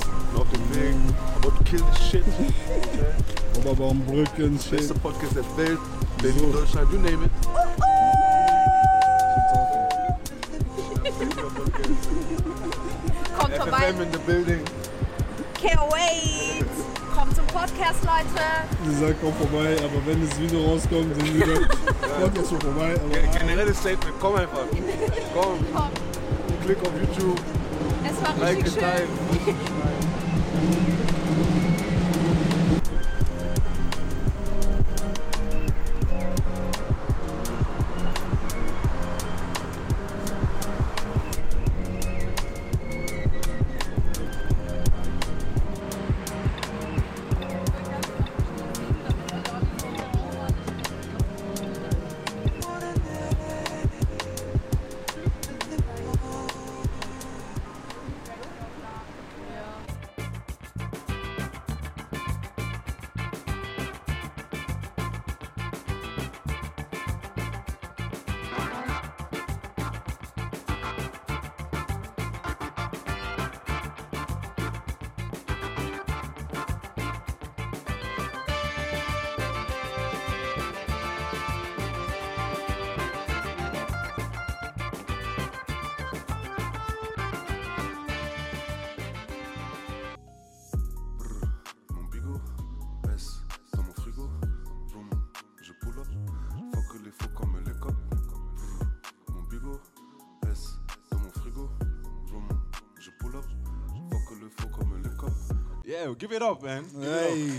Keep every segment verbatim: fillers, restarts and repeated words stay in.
Bin auf dem Weg. About to kill this shit. Oberbaumbrücken, shit. Beste Podcast der Welt. Berlin, Deutschland, you name it. Kommt F vorbei. F M in the building. Can't wait. Kommt zum Podcast, Leute. Sie sagt, komm vorbei, aber wenn das Video rauskommt, sind wir wieder. Kommt jetzt schon vorbei. Aber Ge- Generelles Statement, komm einfach. Komm. Komm. Klick auf YouTube. Es war Like richtig the schön. time. Mon bigot, S dans mon frigo. Vroom, je pull up. Fuck les faux comme les copes. Mon bigot, S dans mon frigo. Vroom, je pull up. Fuck les faux comme les copes. Yeah, give it up, man. Give it up. Hey.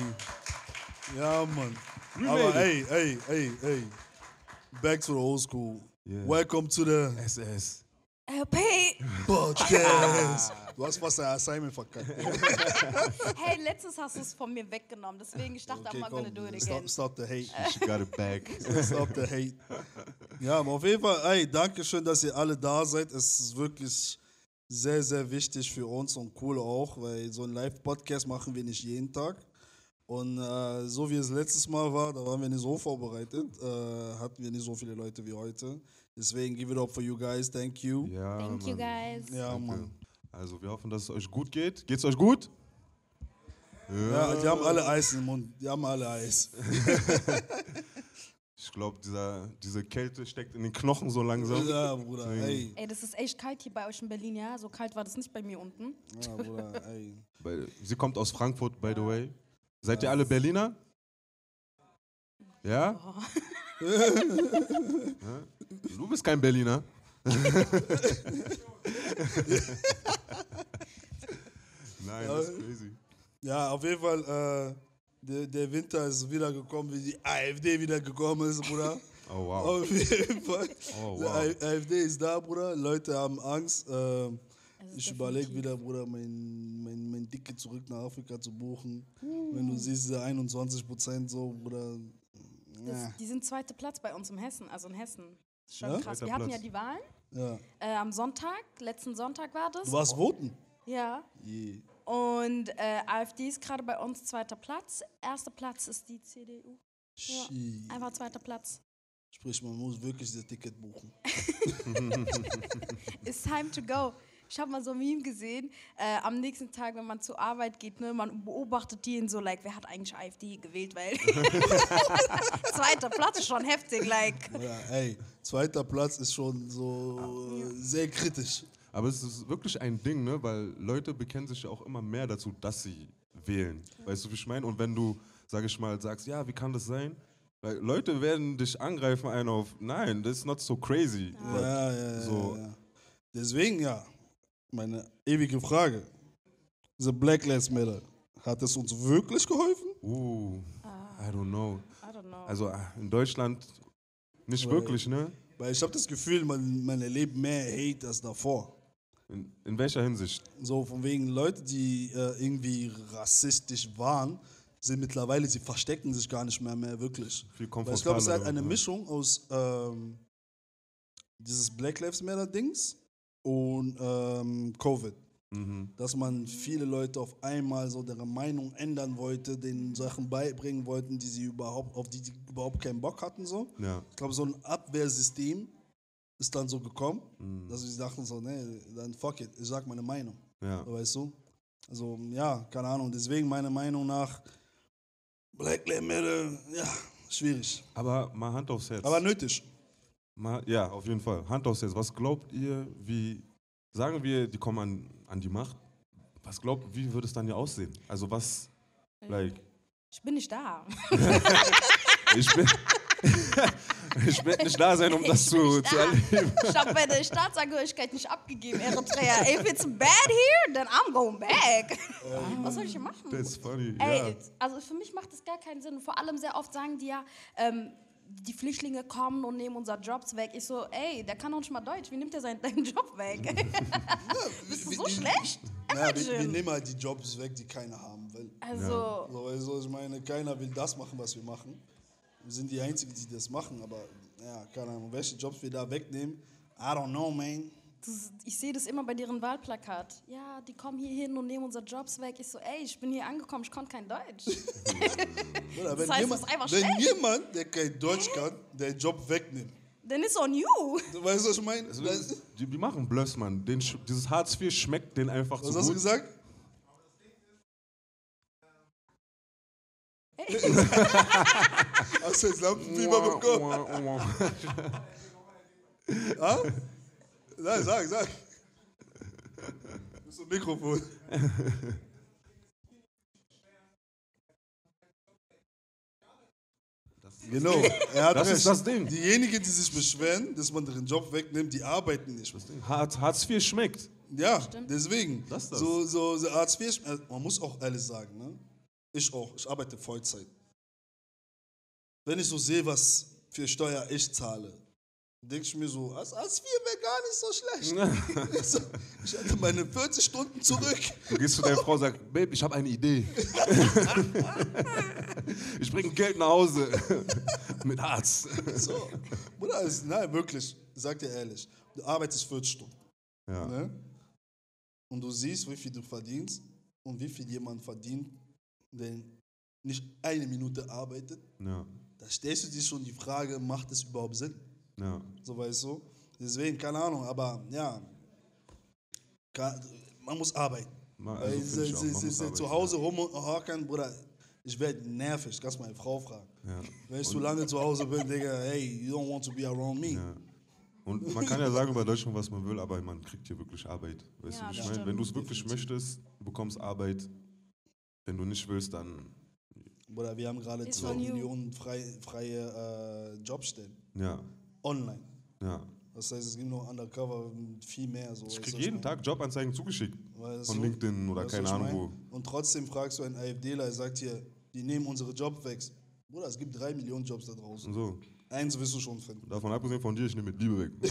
Ja, Mann. We Aber made hey, hey, hey, hey. Back to the old school. Yeah. Welcome to the S S. L P. Podcast. Du hast fast dein Assignment verkackt. Hey, letztens hast du es von mir weggenommen, deswegen ich dachte, I'm not gonna do it again. Stop, stop the hate. She got it back. Stop the hate. Ja, aber auf jeden Fall, ey, danke schön, dass ihr alle da seid. Es ist wirklich sehr, sehr wichtig für uns und cool auch, weil so einen Live-Podcast machen wir nicht jeden Tag. Und äh, so wie es letztes Mal war, da waren wir nicht so vorbereitet, äh, hatten wir nicht so viele Leute wie heute. Deswegen give it up for you guys, thank you. Ja, Thank you, Mann. guys. Ja, Danke. Mann. Also wir hoffen, dass es euch gut geht. Geht's euch gut? Ja, die haben alle Eis im Mund, die haben alle Eis. Ich glaube, diese Kälte steckt in den Knochen so langsam. Ja, Bruder, ey. Ey, das ist echt kalt hier bei euch in Berlin, ja? So kalt war das nicht bei mir unten. Ja, Bruder, ey. Bei- Sie kommt aus Frankfurt, by the way. Seid ihr alle Berliner? Ja? Oh. Ja? Du bist kein Berliner. Nein, das ist crazy. Ja, auf jeden Fall, äh, der, der Winter ist wieder gekommen, wie die AfD wieder gekommen ist, Bruder. Oh wow. Auf jeden Fall. Oh, Die wow. AfD ist da, Bruder. Leute haben Angst. Äh, Es ist ich überlege definitiv- wieder, Bruder, mein, mein, mein Ticket zurück nach Afrika zu buchen. Wenn du siehst, diese einundzwanzig Prozent so, Bruder. Das, die sind zweiter Platz bei uns im Hessen, also in Hessen. Das ist schon Ja? krass. Zweiter Wir hatten Platz. ja die Wahlen. Ja. Äh, am Sonntag, letzten Sonntag war das. Du warst voten? Ja. Yeah. Und äh, AfD ist gerade bei uns zweiter Platz. Erster Platz ist die C D U. Ja. Shit. Einfach zweiter Platz. Sprich, man muss wirklich das Ticket buchen. It's time to go. Ich habe mal so ein Meme gesehen, äh, am nächsten Tag, wenn man zur Arbeit geht, ne, man beobachtet die in so, like, wer hat eigentlich AfD gewählt, weil zweiter Platz ist schon heftig, like. Ja, ey, zweiter Platz ist schon so äh, sehr kritisch. Aber es ist wirklich ein Ding, ne? Weil Leute bekennen sich ja auch immer mehr dazu, dass sie wählen. Weißt du, wie ich meine? Und wenn du, sag ich mal, sagst, ja, wie kann das sein? Weil Leute werden dich angreifen, einen auf, nein, that's not so crazy. But Ja, ja, ja, so, ja. Deswegen, ja, meine ewige Frage. The Black Lives Matter, hat es uns wirklich geholfen? uh, I don't know. I don't know. Also ah, in Deutschland nicht Weil- wirklich, ne? Weil ich habe das Gefühl, man, man erlebt mehr Hate als davor. In, in welcher Hinsicht? So von wegen Leute, die äh, irgendwie rassistisch waren, sind mittlerweile, sie verstecken sich gar nicht mehr, mehr wirklich. Viel Weil ich glaube, es ist halt komfortabler, eine ja. Mischung aus ähm, dieses Black Lives Matter Dings und ähm, Covid. Mhm. Dass man viele Leute auf einmal so deren Meinung ändern wollte, den Sachen beibringen wollten, die sie überhaupt, auf die sie überhaupt keinen Bock hatten. So. Ja. Ich glaube, so ein Abwehrsystem ist dann so gekommen, Mhm. dass sie dachten so, nee, dann fuck it, ich sag meine Meinung. Ja. Weißt du? Also, ja, keine Ahnung. Deswegen meiner Meinung nach, Black Lives Matter, ja, schwierig. Aber mal Hand aufs Herz. Aber nötig. Mal, ja, auf jeden Fall. Hand aufs Herz. Was glaubt ihr, wie, sagen wir, die kommen an, an die Macht, was glaubt, wie würde es dann hier aussehen? Also was, like, Ich bin nicht da. ich bin, ich werde nicht da sein, um das Ich bin zu, nicht zu da. erleben. Ich habe meine Staatsangehörigkeit nicht abgegeben, Eritrea. If it's bad here, then I'm going back. Was soll ich hier machen? That's funny, Ey, ja. also für mich macht das gar keinen Sinn. Vor allem sehr oft sagen die ja, ähm, die Flüchtlinge kommen und nehmen unsere Jobs weg. Ich so, ey, der kann doch nicht mal Deutsch. Wie nimmt der seinen, deinen Job weg? Bist du so wie- schlecht? Ja, wir, wir Imagine. nehmen halt die Jobs weg, die keiner haben will. Also, So, also ich meine, keiner will das machen, was wir machen. Wir sind die Einzigen, die das machen, aber ja, keine Ahnung, welche Jobs wir da wegnehmen, I don't know, man. das, ich sehe das immer bei deren Wahlplakat. Ja, die kommen hier hin und nehmen unsere Jobs weg. Ich so, ey, ich bin hier angekommen, ich konnte kein Deutsch. Oder wenn Das heißt, jemand, das ist einfach wenn schlecht. jemand, der kein Deutsch kann, den Job wegnimmt. Then it's on you. Du weißt, was ich meine? Also, Das- die, die machen Bluffs, Mann. Den, sch- dieses Hartz vier schmeckt denen einfach Was zu hast du gut. gesagt? Hast du jetzt Lampenfieber bekommen? Ah? Nein, sag, sag. Du bist ein Mikrofon. Genau, er hat Das recht. ist das Ding. Diejenigen, die sich beschweren, dass man ihren Job wegnimmt, die arbeiten nicht. Hartz, Hartz vier schmeckt. Ja, deswegen. Das ist das. So, so, so Hartz vier, äh, man muss auch ehrlich sagen, ne? Ich auch, ich arbeite Vollzeit. Wenn ich so sehe, was für Steuer ich zahle, denke ich mir so, Hartz Hartz vier wäre gar nicht so schlecht. Also, ich hätte meine vierzig Stunden zurück. Du gehst zu deiner Frau und sagst, Babe, ich habe eine Idee. Ich bringe Geld nach Hause. Mit Hartz. So. Bruder, ist- nein, wirklich, sag dir ehrlich, du arbeitest vierzig Stunden. Ja. Ne? Und du siehst, wie viel du verdienst und wie viel jemand verdient, der nicht eine Minute arbeitet. Ja. Da stellst du dir schon die Frage, macht es überhaupt Sinn? Ja. So, weißt du? Deswegen, keine Ahnung, aber ja, kann, man muss arbeiten. Ma- Weil also finde sie, ich auch, sie, man sie, muss sie arbeiten, zu Hause rumhocken, Bruder, ich werde nervig, kannst meine Frau fragen. Ja. Wenn ich zu lange zu Hause bin, Digga, hey, you don't want to be around me. Ja. Und man kann ja sagen über Deutschland, was man will, aber man kriegt hier wirklich Arbeit. Weißt Ja, du, wie ich das meine? stimmt. Wenn du es wirklich möchtest, du bekommst Arbeit. Wenn du nicht willst, dann Bruder, wir haben gerade Ist zwei von you. Millionen frei, freie äh, Jobstellen. ja, Online. ja. Das heißt, es gibt noch undercover viel mehr. So, Ich weißt krieg du, was jeden meine? Tag Jobanzeigen zugeschickt. Weißt Von du? LinkedIn oder Weißt du, keine was ich Ahnung meine? wo. Und trotzdem fragst du einen AfDler, er sagt hier, die nehmen unsere Jobs weg. Bruder, es gibt drei Millionen Jobs da draußen. Und so. Eins wirst du schon finden. Davon abgesehen von dir, ich nehme mit Liebe weg.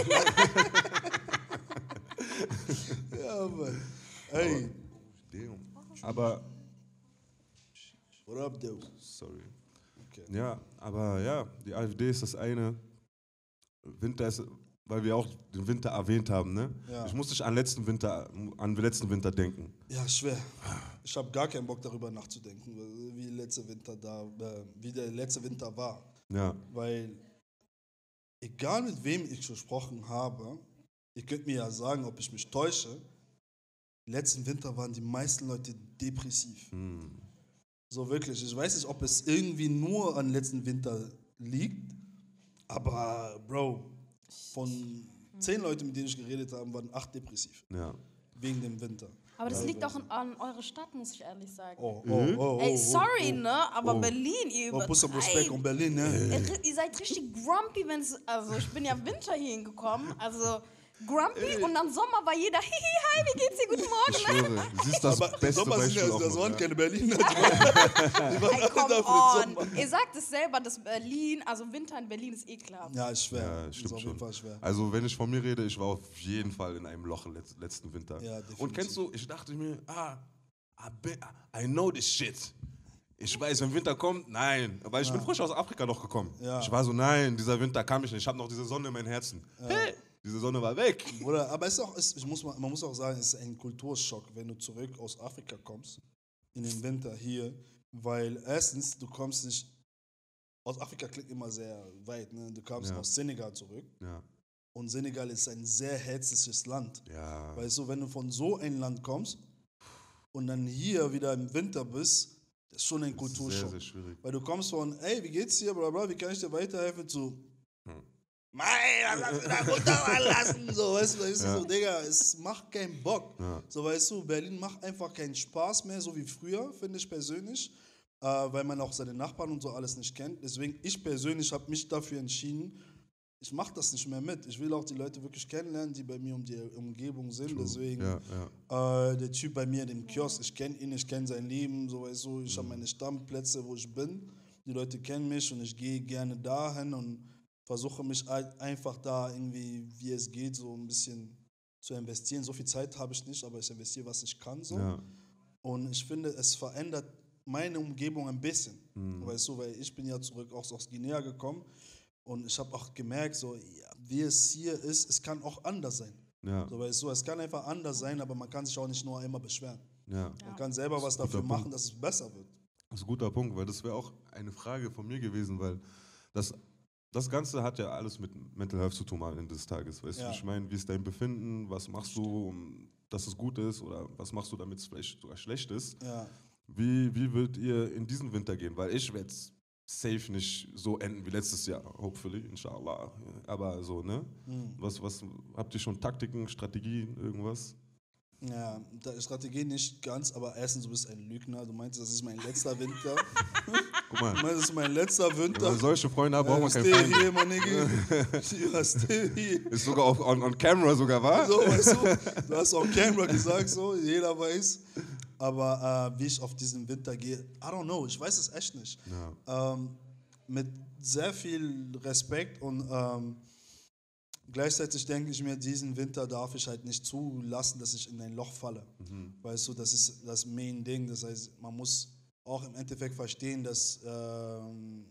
Ja, Mann. Hey, Damn. Aber, what up, dude? sorry. Okay. Ja, aber ja, die AfD ist das eine. Winter ist, weil wir auch den Winter erwähnt haben, ne? Ja. Ich muss nicht an letzten Winter, an den letzten Winter denken. Ja, schwer. Ich habe gar keinen Bock darüber nachzudenken, wie, letzte Winter da, äh, wie der letzte Winter war. Ja, Weil, egal mit wem ich gesprochen habe, ihr könnt mir ja sagen, ob ich mich täusche, letzten Winter waren die meisten Leute depressiv. hm. So wirklich. Ich weiß nicht, ob es irgendwie nur an letzten Winter liegt, aber Bro, von zehn Leuten, mit denen ich geredet habe, waren acht depressiv. ja. Wegen dem Winter. Aber das Ja, liegt weiß auch an, an eurer Stadt, muss ich ehrlich sagen. Oh, oh, oh, oh, Ey, oh, sorry, oh, ne? Aber Oh. Berlin, ihr Oh, Bus am Respekt übertreibt. und Berlin, ne? Ihr, ihr seid richtig grumpy, wenn es. Also, ich bin ja Winter hier hingekommen. Also, grumpy und dann Sommer war jeder. Hihi, hi, wie geht's dir? Guten Ich Morgen. schwöre, du siehst das Aber beste Sommer sind Beispiel ja, auf das waren ja. keine Berliner, die waren, die waren Ey, alle come da für den on. Sommer. Ihr sagt es selber, dass Berlin, also Winter in Berlin ist ekelhaft. Ja, ist schwer. Ja, ist stimmt auf jeden schon. Fall schwer. Also wenn ich von mir rede, ich war auf jeden Fall in einem Loch letz, letzten Winter. Ja, definitiv. Und kennst du, ich dachte mir, ah, I, be, I know this shit. Ich weiß, wenn Winter kommt, nein. Weil ich bin frisch aus Afrika noch gekommen. Ja. Ich war so, nein, dieser Winter kam ich nicht. Ich habe noch diese Sonne in meinem Herzen. Hey, diese Sonne war weg. Bruder, aber es ist auch, es, ich muss, mal- man muss auch sagen, es ist ein Kulturschock, wenn du zurück aus Afrika kommst, in den Winter hier, weil erstens, du kommst nicht, aus Afrika klingt immer sehr weit, ne? Du kommst Ja. aus Senegal zurück Ja, und Senegal ist ein sehr herzliches Land. ja. Weißt du, wenn du von so einem Land kommst, und dann hier wieder im Winter bist, das ist schon ein Kulturschock. Sehr, sehr schwierig. Weil du kommst von, ey, wie geht's dir, bla bla, wie kann ich dir weiterhelfen, zu, Hm. Mei, dann lass mich da runterfallen lassen. So, weißt du, weißt du, Ja. so, Digga, es macht keinen Bock. Ja. So, weißt du, Berlin macht einfach keinen Spaß mehr, so wie früher, finde ich persönlich, äh, weil man auch seine Nachbarn und so alles nicht kennt. Deswegen, ich persönlich habe mich dafür entschieden, ich mache das nicht mehr mit. Ich will auch die Leute wirklich kennenlernen, die bei mir um die Umgebung sind. True. Deswegen, Ja, ja. äh, der Typ bei mir in dem Kiosk, ich kenne ihn, ich kenne sein Leben, so, weißt du, ich habe meine Stammplätze, wo ich bin. Die Leute kennen mich und ich gehe gerne dahin und versuche mich halt einfach da irgendwie, wie es geht, so ein bisschen zu investieren. So viel Zeit habe ich nicht, aber ich investiere, was ich kann. So. Ja. Und ich finde, es verändert meine Umgebung ein bisschen. Mhm. Weißt du, weil ich bin ja zurück auch aus Guinea gekommen und ich habe auch gemerkt, so, ja, wie es hier ist, es kann auch anders sein. Ja. So, weißt du, es kann einfach anders sein, aber man kann sich auch nicht nur immer beschweren. Ja. Man kann selber was Das ist ein dafür guter machen, Punkt. dass es besser wird. Das ist ein guter Punkt, weil das wäre auch eine Frage von mir gewesen, weil das, das Ganze hat ja alles mit Mental Health zu tun am Ende des Tages. Weißt Ja. du, ich meine, wie ist dein Befinden, was machst du, um, dass es gut ist oder was machst du, damit es vielleicht sogar schlecht ist? Ja. Wie, wie würdet ihr in diesen Winter gehen? Weil ich werde safe nicht so enden wie letztes Jahr, hopefully, inshallah. Aber so, ne? Hm. Was, was, habt ihr schon Taktiken, Strategien, irgendwas? Ja, da Strategie nicht ganz, aber erstens, du bist ein Lügner. Du meinst, das ist mein letzter Winter. Guck mal, Du meinst, das ist mein letzter wenn Winter. man solche Freunde hat, braucht man Äh, keine stay Freunde. here, my nigga. Ja, stay here. Ist sogar auf, on, on camera sogar, wa? So, weißt du, du hast auch Camera gesagt, so, jeder weiß. Aber äh, wie ich auf diesen Winter gehe, I don't know, ich weiß es echt nicht. Ja. Ähm, mit sehr viel Respekt und ähm, gleichzeitig denke ich mir, diesen Winter darf ich halt nicht zulassen, dass ich in ein Loch falle. Mhm. Weißt du, das ist das Main Ding. Das heißt, man muss auch im Endeffekt verstehen, dass ähm,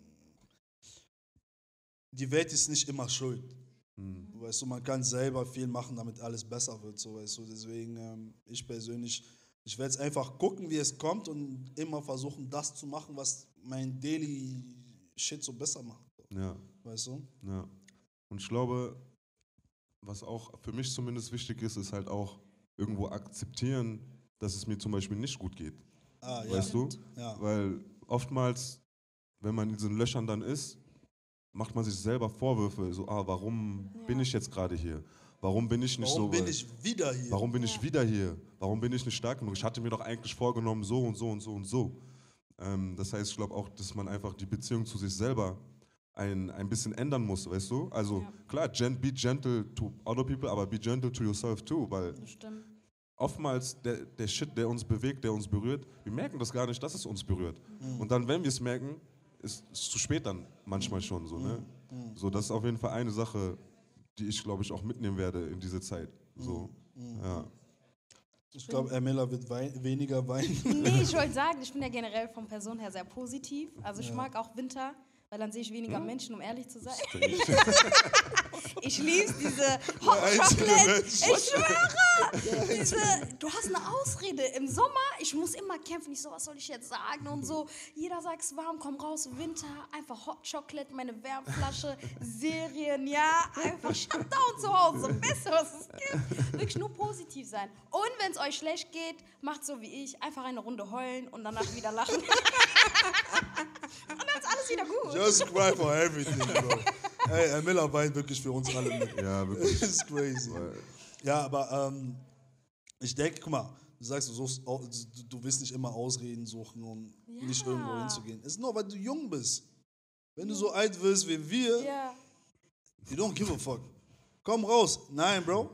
die Welt ist nicht immer schuld. Mhm. Weißt du, man kann selber viel machen, damit alles besser wird. So, weißt du, deswegen, ähm, ich persönlich, ich werde jetzt einfach gucken, wie es kommt und immer versuchen, das zu machen, was mein Daily Shit so besser macht. Ja. Weißt du? Ja. Und ich glaube, was auch für mich zumindest wichtig ist, ist halt auch irgendwo akzeptieren, dass es mir zum Beispiel nicht gut geht. Ah, ja. Weißt du? Ja. Weil oftmals, wenn man in diesen Löchern dann ist, macht man sich selber Vorwürfe. So, ah, warum Ja. bin ich jetzt gerade hier? Warum bin ich nicht Warum so bin weit? ich wieder hier? Warum bin ich Ja. wieder hier? Warum bin ich nicht stark genug? Ich hatte mir doch eigentlich vorgenommen, so und so und so und so. Ähm, das heißt, ich glaube auch, dass man einfach die Beziehung zu sich selber ein, ein bisschen ändern muss, weißt du? Also Ja. klar, gen, be gentle to other people, aber be gentle to yourself too, weil Das stimmt. oftmals der, der Shit, der uns bewegt, der uns berührt, wir merken das gar nicht, dass es uns berührt. Mhm. Und dann, wenn wir es merken, ist es zu spät dann manchmal schon so, ne? Mhm. So, das ist auf jeden Fall eine Sache, die ich, glaube ich, auch mitnehmen werde in diese Zeit. So, Mhm. ja. Ich glaube, Ermela wird wein weniger weinen. Nee, ich wollte sagen, ich bin ja generell von Person her sehr positiv. Also ich Ja. mag auch Winter, weil dann sehe ich weniger Menschen, um ehrlich zu sein. Ich, Ich liebe diese Hot einzige Chocolate. Mensch. Ich schwöre. Diese, du hast eine Ausrede. Im Sommer, ich muss immer kämpfen. Ich so, was soll ich jetzt sagen und so. Jeder sagt es warm, komm raus, Winter. Einfach Hot Chocolate, meine Wärmflasche, Serien, ja. Einfach Shutdown zu Hause. Beste, was es gibt. Wirklich nur positiv sein. Und wenn es euch schlecht geht, macht so wie ich. Einfach eine Runde heulen und danach wieder lachen. Und dann ist alles wieder gut. Just cry for everything, bro. Ey, Ermela weint wirklich für uns alle mit. ja, wirklich. Das ist crazy. Weil- Ja, aber ähm, ich denke, guck mal, du sagst, du, suchst, au- du, du willst nicht immer Ausreden suchen, um Ja. nicht irgendwo hinzugehen. Es ist nur, weil du jung bist. Wenn du so alt wirst wie wir, Ja. you don't give a fuck. Komm raus. Nein, Bro.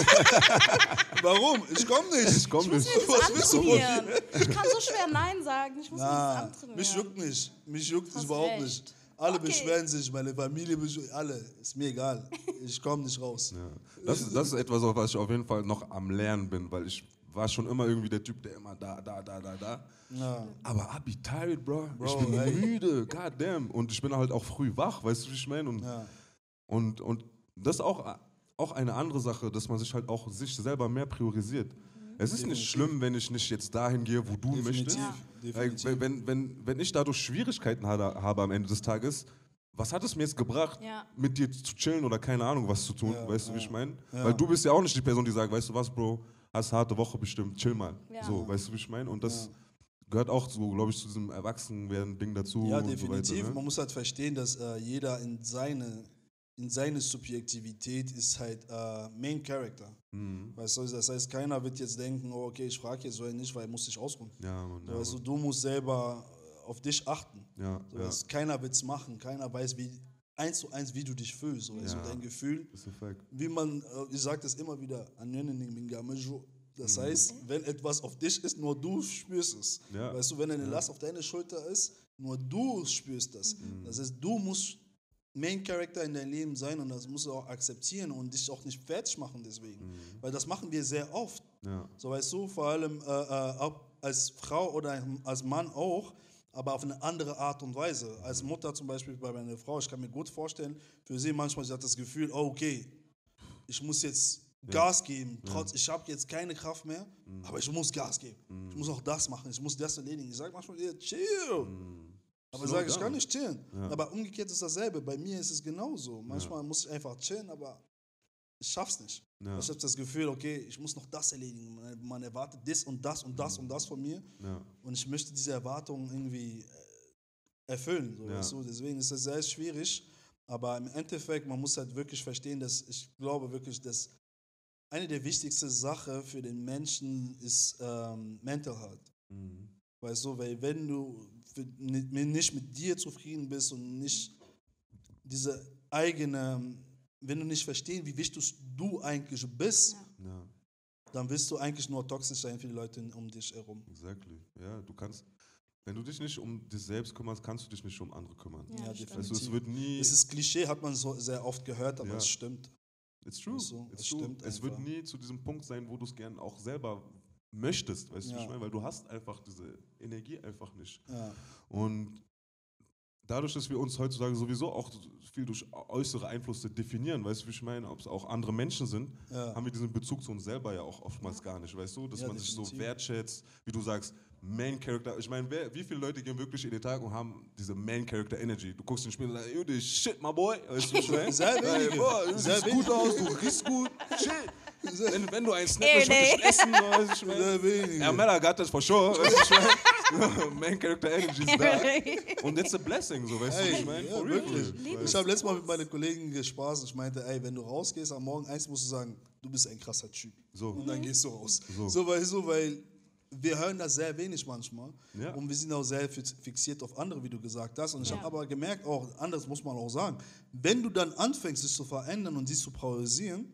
Warum? Ich komm nicht. Ich komm Ich muss nicht. mir Was das willst du von antrainieren. Ich kann so schwer Nein sagen. Ich muss mir das Na, antrainieren. mich juckt nicht. Mich juckt Hast überhaupt recht. nicht. Alle Okay. beschweren sich, meine Familie beschwert, alle. Ist mir egal. Ich komme nicht raus. Ja. Das, ist- das ist etwas, auf was ich auf jeden Fall noch am Lernen bin, weil ich war schon immer irgendwie der Typ, der immer da, da, da, da, da. Ja. Aber I be tired, bro. Bro, ich bin ey. müde, goddamn. Und ich bin halt auch früh wach, weißt du, wie ich meine? Und, Ja. und, und das ist auch, auch eine andere Sache, dass man sich halt auch sich selber mehr priorisiert. Es ist nicht Definitiv. schlimm, wenn ich nicht jetzt dahin gehe, wo du Definitiv. möchtest. Ja. Weil, Definitiv. wenn, wenn, wenn ich dadurch Schwierigkeiten habe, habe am Ende des Tages, was hat es mir jetzt gebracht, Ja. mit dir zu chillen oder keine Ahnung was zu tun, Ja, weißt du, wie ja. ich meine? Ja. Weil du bist ja auch nicht die Person, die sagt, weißt du was, Bro, hast harte Woche bestimmt, chill mal. Ja. So, weißt du, wie ich meine? Und das Ja. gehört auch so, glaube ich, zu diesem Erwachsenwerden-Ding dazu. Ja, und definitiv. So weiter, ne? Man muss halt verstehen, dass äh, jeder in seine, in seine Subjektivität ist halt äh, Main Character. Mhm. Weißt du, das heißt, keiner wird jetzt denken, oh, okay, ich frage jetzt so nicht, weil ich muss dich ausruhen. Ja, Mann, So, ja, weißt du, Mann. du musst selber auf dich achten. Ja, So, ja. dass keiner wird es machen, keiner weiß, wie eins zu eins, wie du dich fühlst. So, weißt Ja. du, dein Gefühl, Das ist ein Fact. wie man, äh, ich sage das immer wieder, das Mhm. heißt, wenn etwas auf dich ist, nur du spürst es. Ja. Weißt du, wenn eine Ja. Last auf deine Schulter ist, nur du spürst das. Mhm. Das heißt, du musst Main Character in deinem Leben sein und das musst du auch akzeptieren und dich auch nicht fertig machen deswegen. Mhm. Weil das machen wir sehr oft. Ja. So, weißt du, vor allem äh, äh, ob als Frau oder als Mann auch, aber auf eine andere Art und Weise. Als Mutter zum Beispiel bei meiner Frau, ich kann mir gut vorstellen, für sie manchmal, sie hat das Gefühl, oh, okay, ich muss jetzt Gas geben, trotz, ich habe jetzt keine Kraft mehr, aber ich muss Gas geben. Ich muss auch das machen, ich muss das erledigen. Ich sage manchmal, yeah, chill. Aber ich Slow sage, ich down. kann nicht chillen. Ja. Aber umgekehrt ist dasselbe. Bei mir ist es genauso. Manchmal muss ich einfach chillen, aber ich schaff's nicht. Ja. Ich habe das Gefühl, okay, ich muss noch das erledigen. Man, man erwartet das und das und das und das von mir. Ja. Und ich möchte diese Erwartungen irgendwie äh, erfüllen. So, Ja. weißt du? Deswegen ist das sehr schwierig. Aber im Endeffekt, man muss halt wirklich verstehen, dass ich glaube wirklich, dass eine der wichtigsten Sachen für den Menschen ist ähm, Mental Health. Mhm. Weißt du, weil wenn du für, nicht, nicht mit dir zufrieden bist und nicht diese eigene, wenn du nicht verstehst, wie wichtig du eigentlich bist, Ja. Ja, dann wirst du eigentlich nur toxisch sein für die Leute um dich herum. exactly. Ja, du kannst, wenn du dich nicht um dich selbst kümmerst, kannst du dich nicht um andere kümmern. Ja, das stimmt. Weißt du, es wird nie, Es ist Klischee, hat man so sehr oft gehört, aber Ja. es stimmt. it's true, so, it's es true. stimmt Es wird einfach. nie zu diesem Punkt sein, wo du es gern auch selber möchtest, weißt du, Ja. wie ich meine? Weil du hast einfach diese Energie einfach nicht. Ja. Und dadurch, dass wir uns heutzutage sowieso auch viel durch äußere Einflüsse definieren, weißt du, wie ich meine, ob es auch andere Menschen sind, Ja. haben wir diesen Bezug zu uns selber ja auch oftmals gar nicht, weißt du, dass Ja, man sich so definitiv. wertschätzt, wie du sagst, Main Character. Ich meine, wer- wie viele Leute gehen wirklich in den Tag und haben diese Main Character Energy? Du guckst den Spiel und sagst, yo, this shit, my boy. Weißt du, wie ich meine? Sehr wenige. Hey, boah, du Sehr siehst gut aus, du riechst gut, shit. Wenn, wenn du einen Snack Ey, willst, nee. ich essen, weißt du, ich meine. Sehr wenige. Ja, Mella got das for sure, weißt du, ich meine. Main Character Energy ist da. Und it's a blessing, so, weißt du, wie ich meine? Ja, For real, wirklich. for real. Ich habe letztes Mal mit meinen Kollegen gespaßt. Ich meinte, ey, wenn du rausgehst am Morgen eins, musst du sagen, du bist ein krasser Typ. So. Und dann gehst du raus. So. So, weißt du, weil wir hören das sehr wenig manchmal. Ja. Und wir sind auch sehr fix- fixiert auf andere, wie du gesagt hast. Und ich Ja. habe aber gemerkt, auch anders muss man auch sagen, wenn du dann anfängst, dich zu verändern und dich zu priorisieren,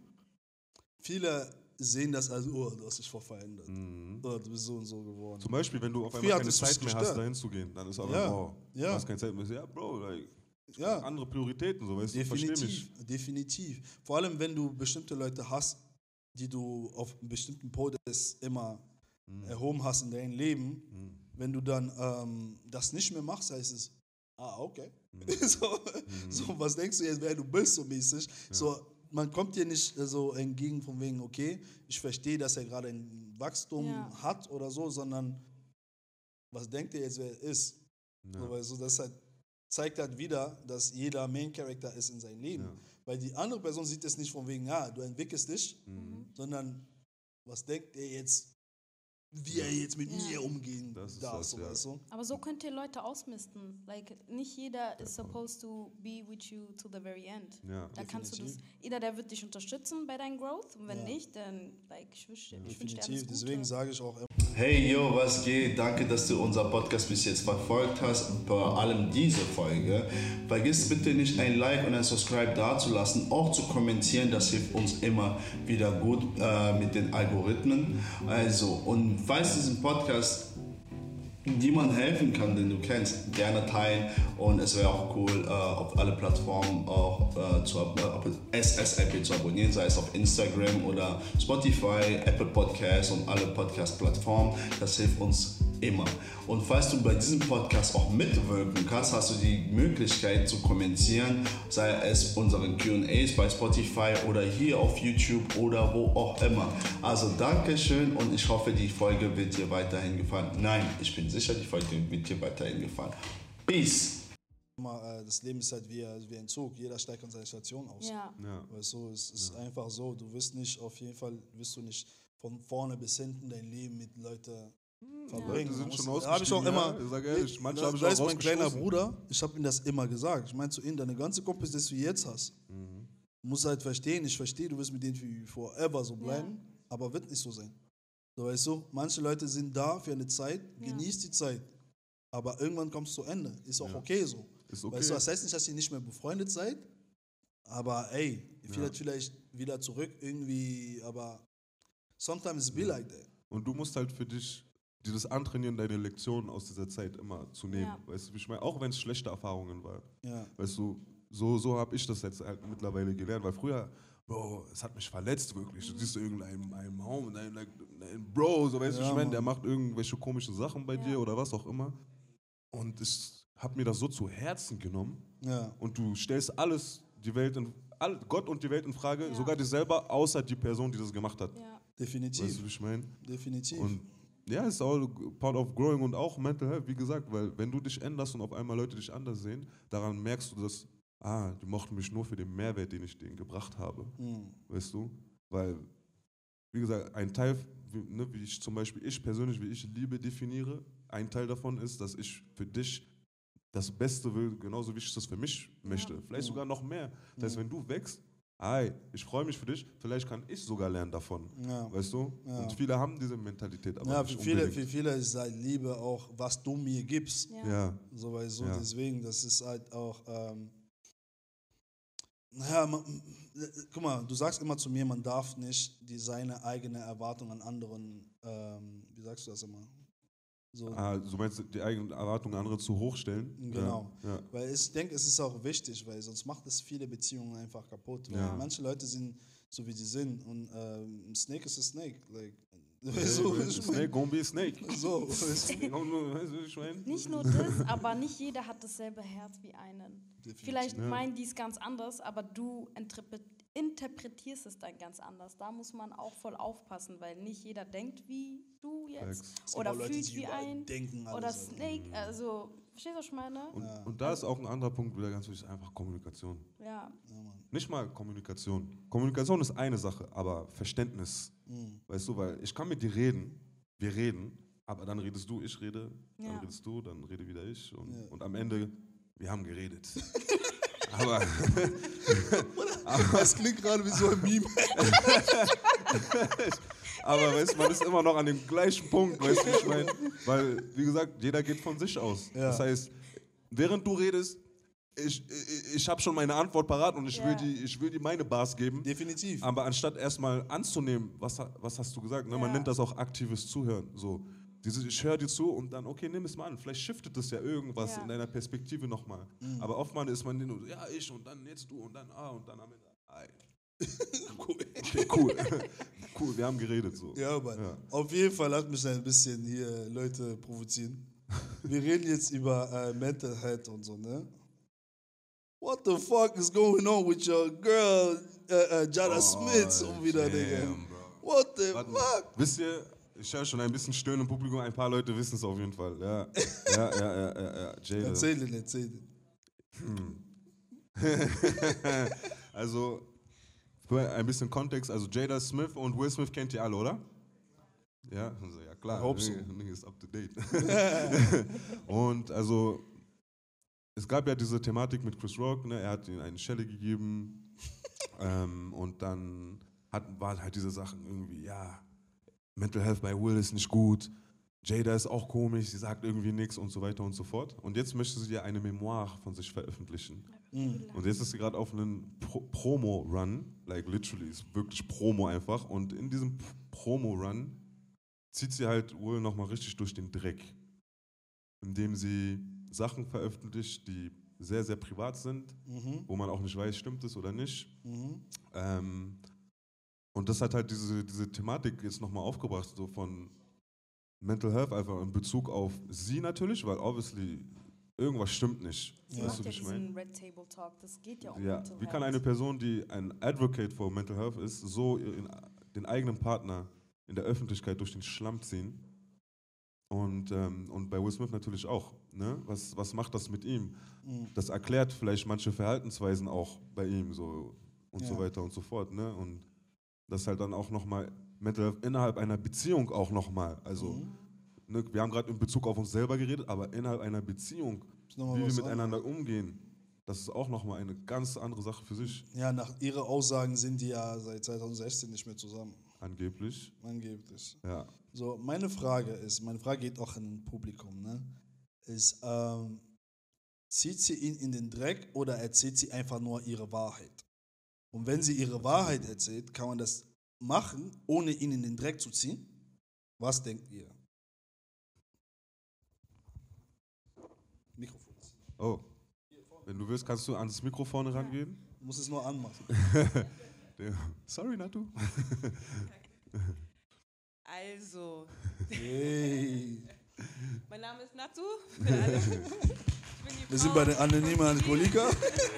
viele sehen das als, oh, du hast dich voll verändert. Oder du bist so und so geworden. Zum Beispiel, wenn du auf Früher einmal hat keine es mich Zeit mehr hast, gestört. da hinzugehen, dann ist aber, Ja, oh, ja. du hast keine Zeit mehr. Ja, Bro, like, Ja. andere Prioritäten, so, weißt du, versteh mich. Definitiv, definitiv. Vor allem, wenn du bestimmte Leute hast, die du auf einem bestimmten Podest immer Mhm. erhoben hast in deinem Leben, wenn du dann ähm, das nicht mehr machst, heißt es, ah, okay. Mhm. so, so, was denkst du jetzt, wer du bist, so mäßig? So, man kommt dir nicht äh, so entgegen von wegen, okay, ich verstehe, dass er gerade ein Wachstum Ja. hat oder so, sondern was denkt er jetzt, wer er ist? Ja. So, weißt du, das halt, zeigt halt wieder, dass jeder Main Character ist in seinem Leben. Ja. Weil die andere Person sieht es nicht von wegen, ja, du entwickelst dich, Mhm. sondern was denkt er jetzt, wie er jetzt mit Ja. mir umgehen Das ist darf, das, so, ja. weißt du? Aber so könnt ihr Leute ausmisten. Like, nicht jeder is supposed to be with you to the very end. Ja. Da kannst du das, Definitiv. jeder, der wird dich unterstützen bei deinem Growth. Und wenn Ja. nicht, dann, like, ich wünsche ich wünsch dir alles Definitiv, Gute. deswegen sage ich auch, Hey yo, was geht? Danke, dass du unser Podcast bis jetzt verfolgt hast und vor allem diese Folge. Vergiss bitte nicht ein Like und ein Subscribe dazulassen, auch zu kommentieren, das hilft uns immer wieder gut äh, mit den Algorithmen. Also, und falls diesen Podcast jemand helfen kann, den du kennst, gerne teilen und es wäre auch cool, äh, auf alle Plattformen auch äh, zu, ab- äh, auf S S L P zu abonnieren, sei es auf Instagram oder Spotify, Apple Podcasts und alle Podcast-Plattformen. Das hilft uns immer. Und falls du bei diesem Podcast auch mitwirken kannst, hast du die Möglichkeit zu kommentieren, sei es unseren Q and A's bei Spotify oder hier auf YouTube oder wo auch immer. Also Dankeschön und ich hoffe, die Folge wird dir weiterhin gefallen. Nein, ich bin sicher, die Folge wird dir weiterhin gefallen. Peace! immer, äh, das Leben ist halt wie, äh, wie ein Zug, jeder steigt an seine Station aus. Ja. Ja. Weißt du, es ist einfach so, du wirst nicht, auf jeden Fall wirst du nicht von vorne bis hinten dein Leben mit Leuten verbringen. Leute sind schon Da habe ich auch ausgestiegen, immer, ja, ich sag ehrlich, manche da, habe ich da auch ist mein kleiner rausgestoßen. Bruder, ich habe ihm das immer gesagt. Ich meine zu ihm, deine ganze Kumpels, die du jetzt hast, Mhm. du musst halt verstehen, ich verstehe, du wirst mit denen für forever so bleiben, aber wird nicht so sein. So, weißt du, manche Leute sind da für eine Zeit, Ja. genießt die Zeit, aber irgendwann kommst du zu Ende. Ist auch Ja. okay so. Ist okay. Weißt du, das heißt nicht, dass ihr nicht mehr befreundet seid, aber ey, ihr Ja. findet vielleicht wieder zurück irgendwie, aber sometimes be Ja. like that. Und du musst halt für dich dieses Antrainieren, deine Lektionen aus dieser Zeit immer zu nehmen. Ja. Weißt du, wie ich meine? Auch wenn es schlechte Erfahrungen waren. Ja. Weißt du, so, so habe ich das jetzt halt mittlerweile gelernt, weil früher, Bro, es hat mich verletzt wirklich. Du siehst irgendeinen einen Home, einen, like, einen Bro, so weißt du, Ja, ich meine, Mann. der macht irgendwelche komischen Sachen bei Ja. dir oder was auch immer. Und ich habe mir das so zu Herzen genommen Ja. und du stellst alles, die Welt in, all, Gott und die Welt in Frage, Ja. sogar dich selber, außer die Person, die das gemacht hat. Ja. Definitiv. Weißt du, wie ich meine? Definitiv. Und ja, es ist auch part of growing und auch mental health, wie gesagt, weil wenn du dich änderst und auf einmal Leute dich anders sehen, daran merkst du, dass, ah, die mochten mich nur für den Mehrwert, den ich denen gebracht habe, Mhm. weißt du? Weil, wie gesagt, ein Teil, wie, ne, wie ich zum Beispiel, ich persönlich, wie ich Liebe definiere, ein Teil davon ist, dass ich für dich das Beste will, genauso wie ich das für mich möchte. Vielleicht Ja. sogar noch mehr. Das heißt, wenn du wächst, Ei, ich freue mich für dich, vielleicht kann ich sogar lernen davon, Ja. weißt du? Ja. Und viele haben diese Mentalität, aber Ja, nicht für viele, unbedingt. für viele ist halt Liebe auch, was du mir gibst. Ja. Ja, So, weißt du, Ja. deswegen, das ist halt auch, ähm, naja, man, guck mal, du sagst immer zu mir, man darf nicht die seine eigene Erwartung an anderen, ähm, wie sagst du das immer? So, ah, du meinst die eigenen Erwartungen an andere zu hoch stellen? Genau. Ja, ja. Weil ich denke, es ist auch wichtig, weil sonst macht es viele Beziehungen einfach kaputt. Weil Ja. manche Leute sind so, wie sie sind und ähm, Snake ist a Snake. Like, Hey, so, hey, ich mein, Snake, gonna be a snake. so, weißt du? Weißt du, ich mein? Nicht nur das, aber nicht jeder hat dasselbe Herz wie einen. Definitiv. Vielleicht Ja. meinen die es ganz anders, aber du interpre- interpretierst es dann ganz anders. Da muss man auch voll aufpassen, weil nicht jeder denkt wie du jetzt Facts. Es gibt oder auch Leute, fühlt die wie überall ein denken, oder alles, Alter. Snake. Also, verstehst du, was ich meine? Und, Ja. und da ist auch ein anderer Punkt wieder ganz wichtig, einfach Kommunikation. Ja. Ja, Mann. Nicht mal Kommunikation. Kommunikation ist eine Sache, aber Verständnis. Mhm. Weißt du, weil ich kann mit dir reden, wir reden, aber dann redest du, ich rede, dann Ja. redest du, dann rede wieder ich und, Ja. und am Ende, wir haben geredet. aber, Das klingt gerade wie so ein Meme. aber weißt du, man ist immer noch an dem gleichen Punkt, weißt du, wie ich meine? Weil, wie gesagt, jeder geht von sich aus. Ja. Das heißt, während du redest, ich, ich, ich habe schon meine Antwort parat und ich, will Ja. die, ich will die meine Bars geben. Definitiv. Aber anstatt erstmal anzunehmen, was, ha- was hast du gesagt, ne? man Ja. nennt das auch aktives Zuhören. So, dieses, ich höre dir zu und dann, okay, nimm es mal an. Vielleicht shiftet es ja irgendwas Ja. in deiner Perspektive nochmal. Aber oftmals ist man nur so, ja, ich und dann jetzt du und dann ah und dann am Ende. Ei. Cool. Okay, cool. Cool, wir haben geredet so. Ja, Mann. Ja. Auf jeden Fall hat mich ein bisschen hier Leute provozieren. Wir reden jetzt über äh, Mental Health und so, ne? What the fuck is going on with your girl, äh, äh, Jada Smith, so wieder, Digga? damn, bro. What the Warte, fuck? wisst ihr, ich höre schon ein bisschen Stöhnen im Publikum, ein paar Leute wissen es auf jeden Fall. Ja, ja, ja, ja, ja, ja. Jada. Erzähl den, erzähl den. Also, für ein bisschen Kontext, also Jada Smith und Will Smith kennt ihr alle, oder? Ja, also, ja klar. I hope so. Nigga ist up to date. Und also, es gab ja diese Thematik mit Chris Rock, ne? Er hat ihm eine Schelle gegeben ähm, und dann hat, war halt diese Sachen irgendwie, ja, Mental Health bei Will ist nicht gut, Jada ist auch komisch, sie sagt irgendwie nichts und so weiter und so fort. Und jetzt möchte sie ja eine Memoir von sich veröffentlichen. Und jetzt ist sie gerade auf einem Pro Promo-Run, like literally, ist wirklich Promo einfach. Und in diesem P- Promo-Run zieht sie halt wohl nochmal richtig durch den Dreck, indem sie Sachen veröffentlicht, die sehr, sehr privat sind, Mhm. wo man auch nicht weiß, stimmt es oder nicht. Mhm. Ähm, und das hat halt diese, diese Thematik jetzt nochmal aufgebracht, so von Mental Health, einfach in Bezug auf sie natürlich, weil obviously irgendwas stimmt nicht. Sie Weißt macht du, ja wie ich meine? diesen Red Table Talk, das geht ja um Ja, Mental wie kann Health. eine Person, die ein Advocate for Mental Health ist, so ihren, den eigenen Partner in der Öffentlichkeit durch den Schlamm ziehen? Und, ähm, und bei Will Smith natürlich auch. Ne? Was, was macht das mit ihm? Mhm. Das erklärt vielleicht manche Verhaltensweisen auch bei ihm so und so Ja. weiter und so fort. Ne? Und das halt dann auch nochmal Mental Health innerhalb einer Beziehung auch nochmal. Also, Mhm. ne, wir haben gerade in Bezug auf uns selber geredet, aber innerhalb einer Beziehung, Ist noch mal wie wir was miteinander umgehen, das ist auch nochmal eine ganz andere Sache für sich, Ja, nach ihrer Aussagen sind die ja seit zweitausendsechzehn nicht mehr zusammen. angeblich. Angeblich. Ja. So, meine Frage ist, meine Frage geht auch an das Publikum, ne? Ist, ähm, zieht sie ihn in den Dreck oder erzählt sie einfach nur ihre Wahrheit? Und wenn sie ihre Wahrheit erzählt, kann man das machen, ohne ihn in den Dreck zu ziehen? Was denkt ihr? Mikrofon. Oh. Wenn du willst, kannst du ans Mikrofon rangehen. Du musst es nur anmachen. Sorry, Natu. Also, Hey. mein Name ist Natu. Für alle. Ich bin die Wir Frau sind bei den anonymen von Alkoholiker.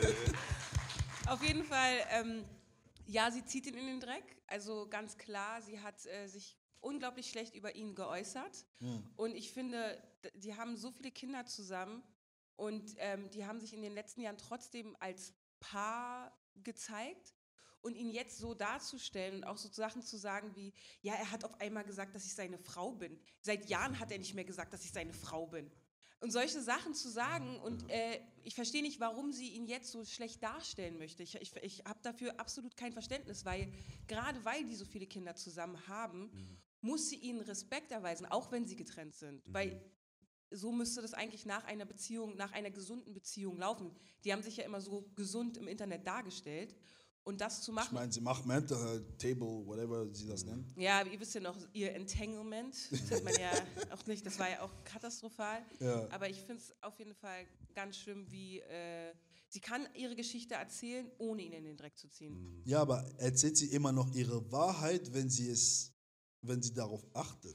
Auf jeden Fall, ähm, ja, sie zieht ihn in den Dreck. Also ganz klar, sie hat äh, sich unglaublich schlecht über ihn geäußert. Hm. Und ich finde, d- die haben so viele Kinder zusammen und ähm, die haben sich in den letzten Jahren trotzdem als Paar gezeigt. Und ihn jetzt so darzustellen und auch so Sachen zu sagen wie, ja, er hat auf einmal gesagt, dass ich seine Frau bin. Seit Jahren hat er nicht mehr gesagt, dass ich seine Frau bin. Und solche Sachen zu sagen und äh, ich verstehe nicht, warum sie ihn jetzt so schlecht darstellen möchte. Ich, ich, ich habe dafür absolut kein Verständnis, weil gerade weil die so viele Kinder zusammen haben, muss sie ihnen Respekt erweisen, auch wenn sie getrennt sind. Weil so müsste das eigentlich nach einer Beziehung, nach einer gesunden Beziehung laufen. Die haben sich ja immer so gesund im Internet dargestellt. Und das zu Ich machen, meine, sie macht Mental Table, whatever sie das nennt. ja, ihr wisst ja noch, ihr Entanglement, das hat man ja auch nicht, das war ja auch katastrophal. Ja. Aber ich finde es auf jeden Fall ganz schlimm, wie äh, sie kann ihre Geschichte erzählen, ohne ihn in den Dreck zu ziehen. Ja, aber erzählt sie immer noch ihre Wahrheit, wenn sie es, wenn sie darauf achtet?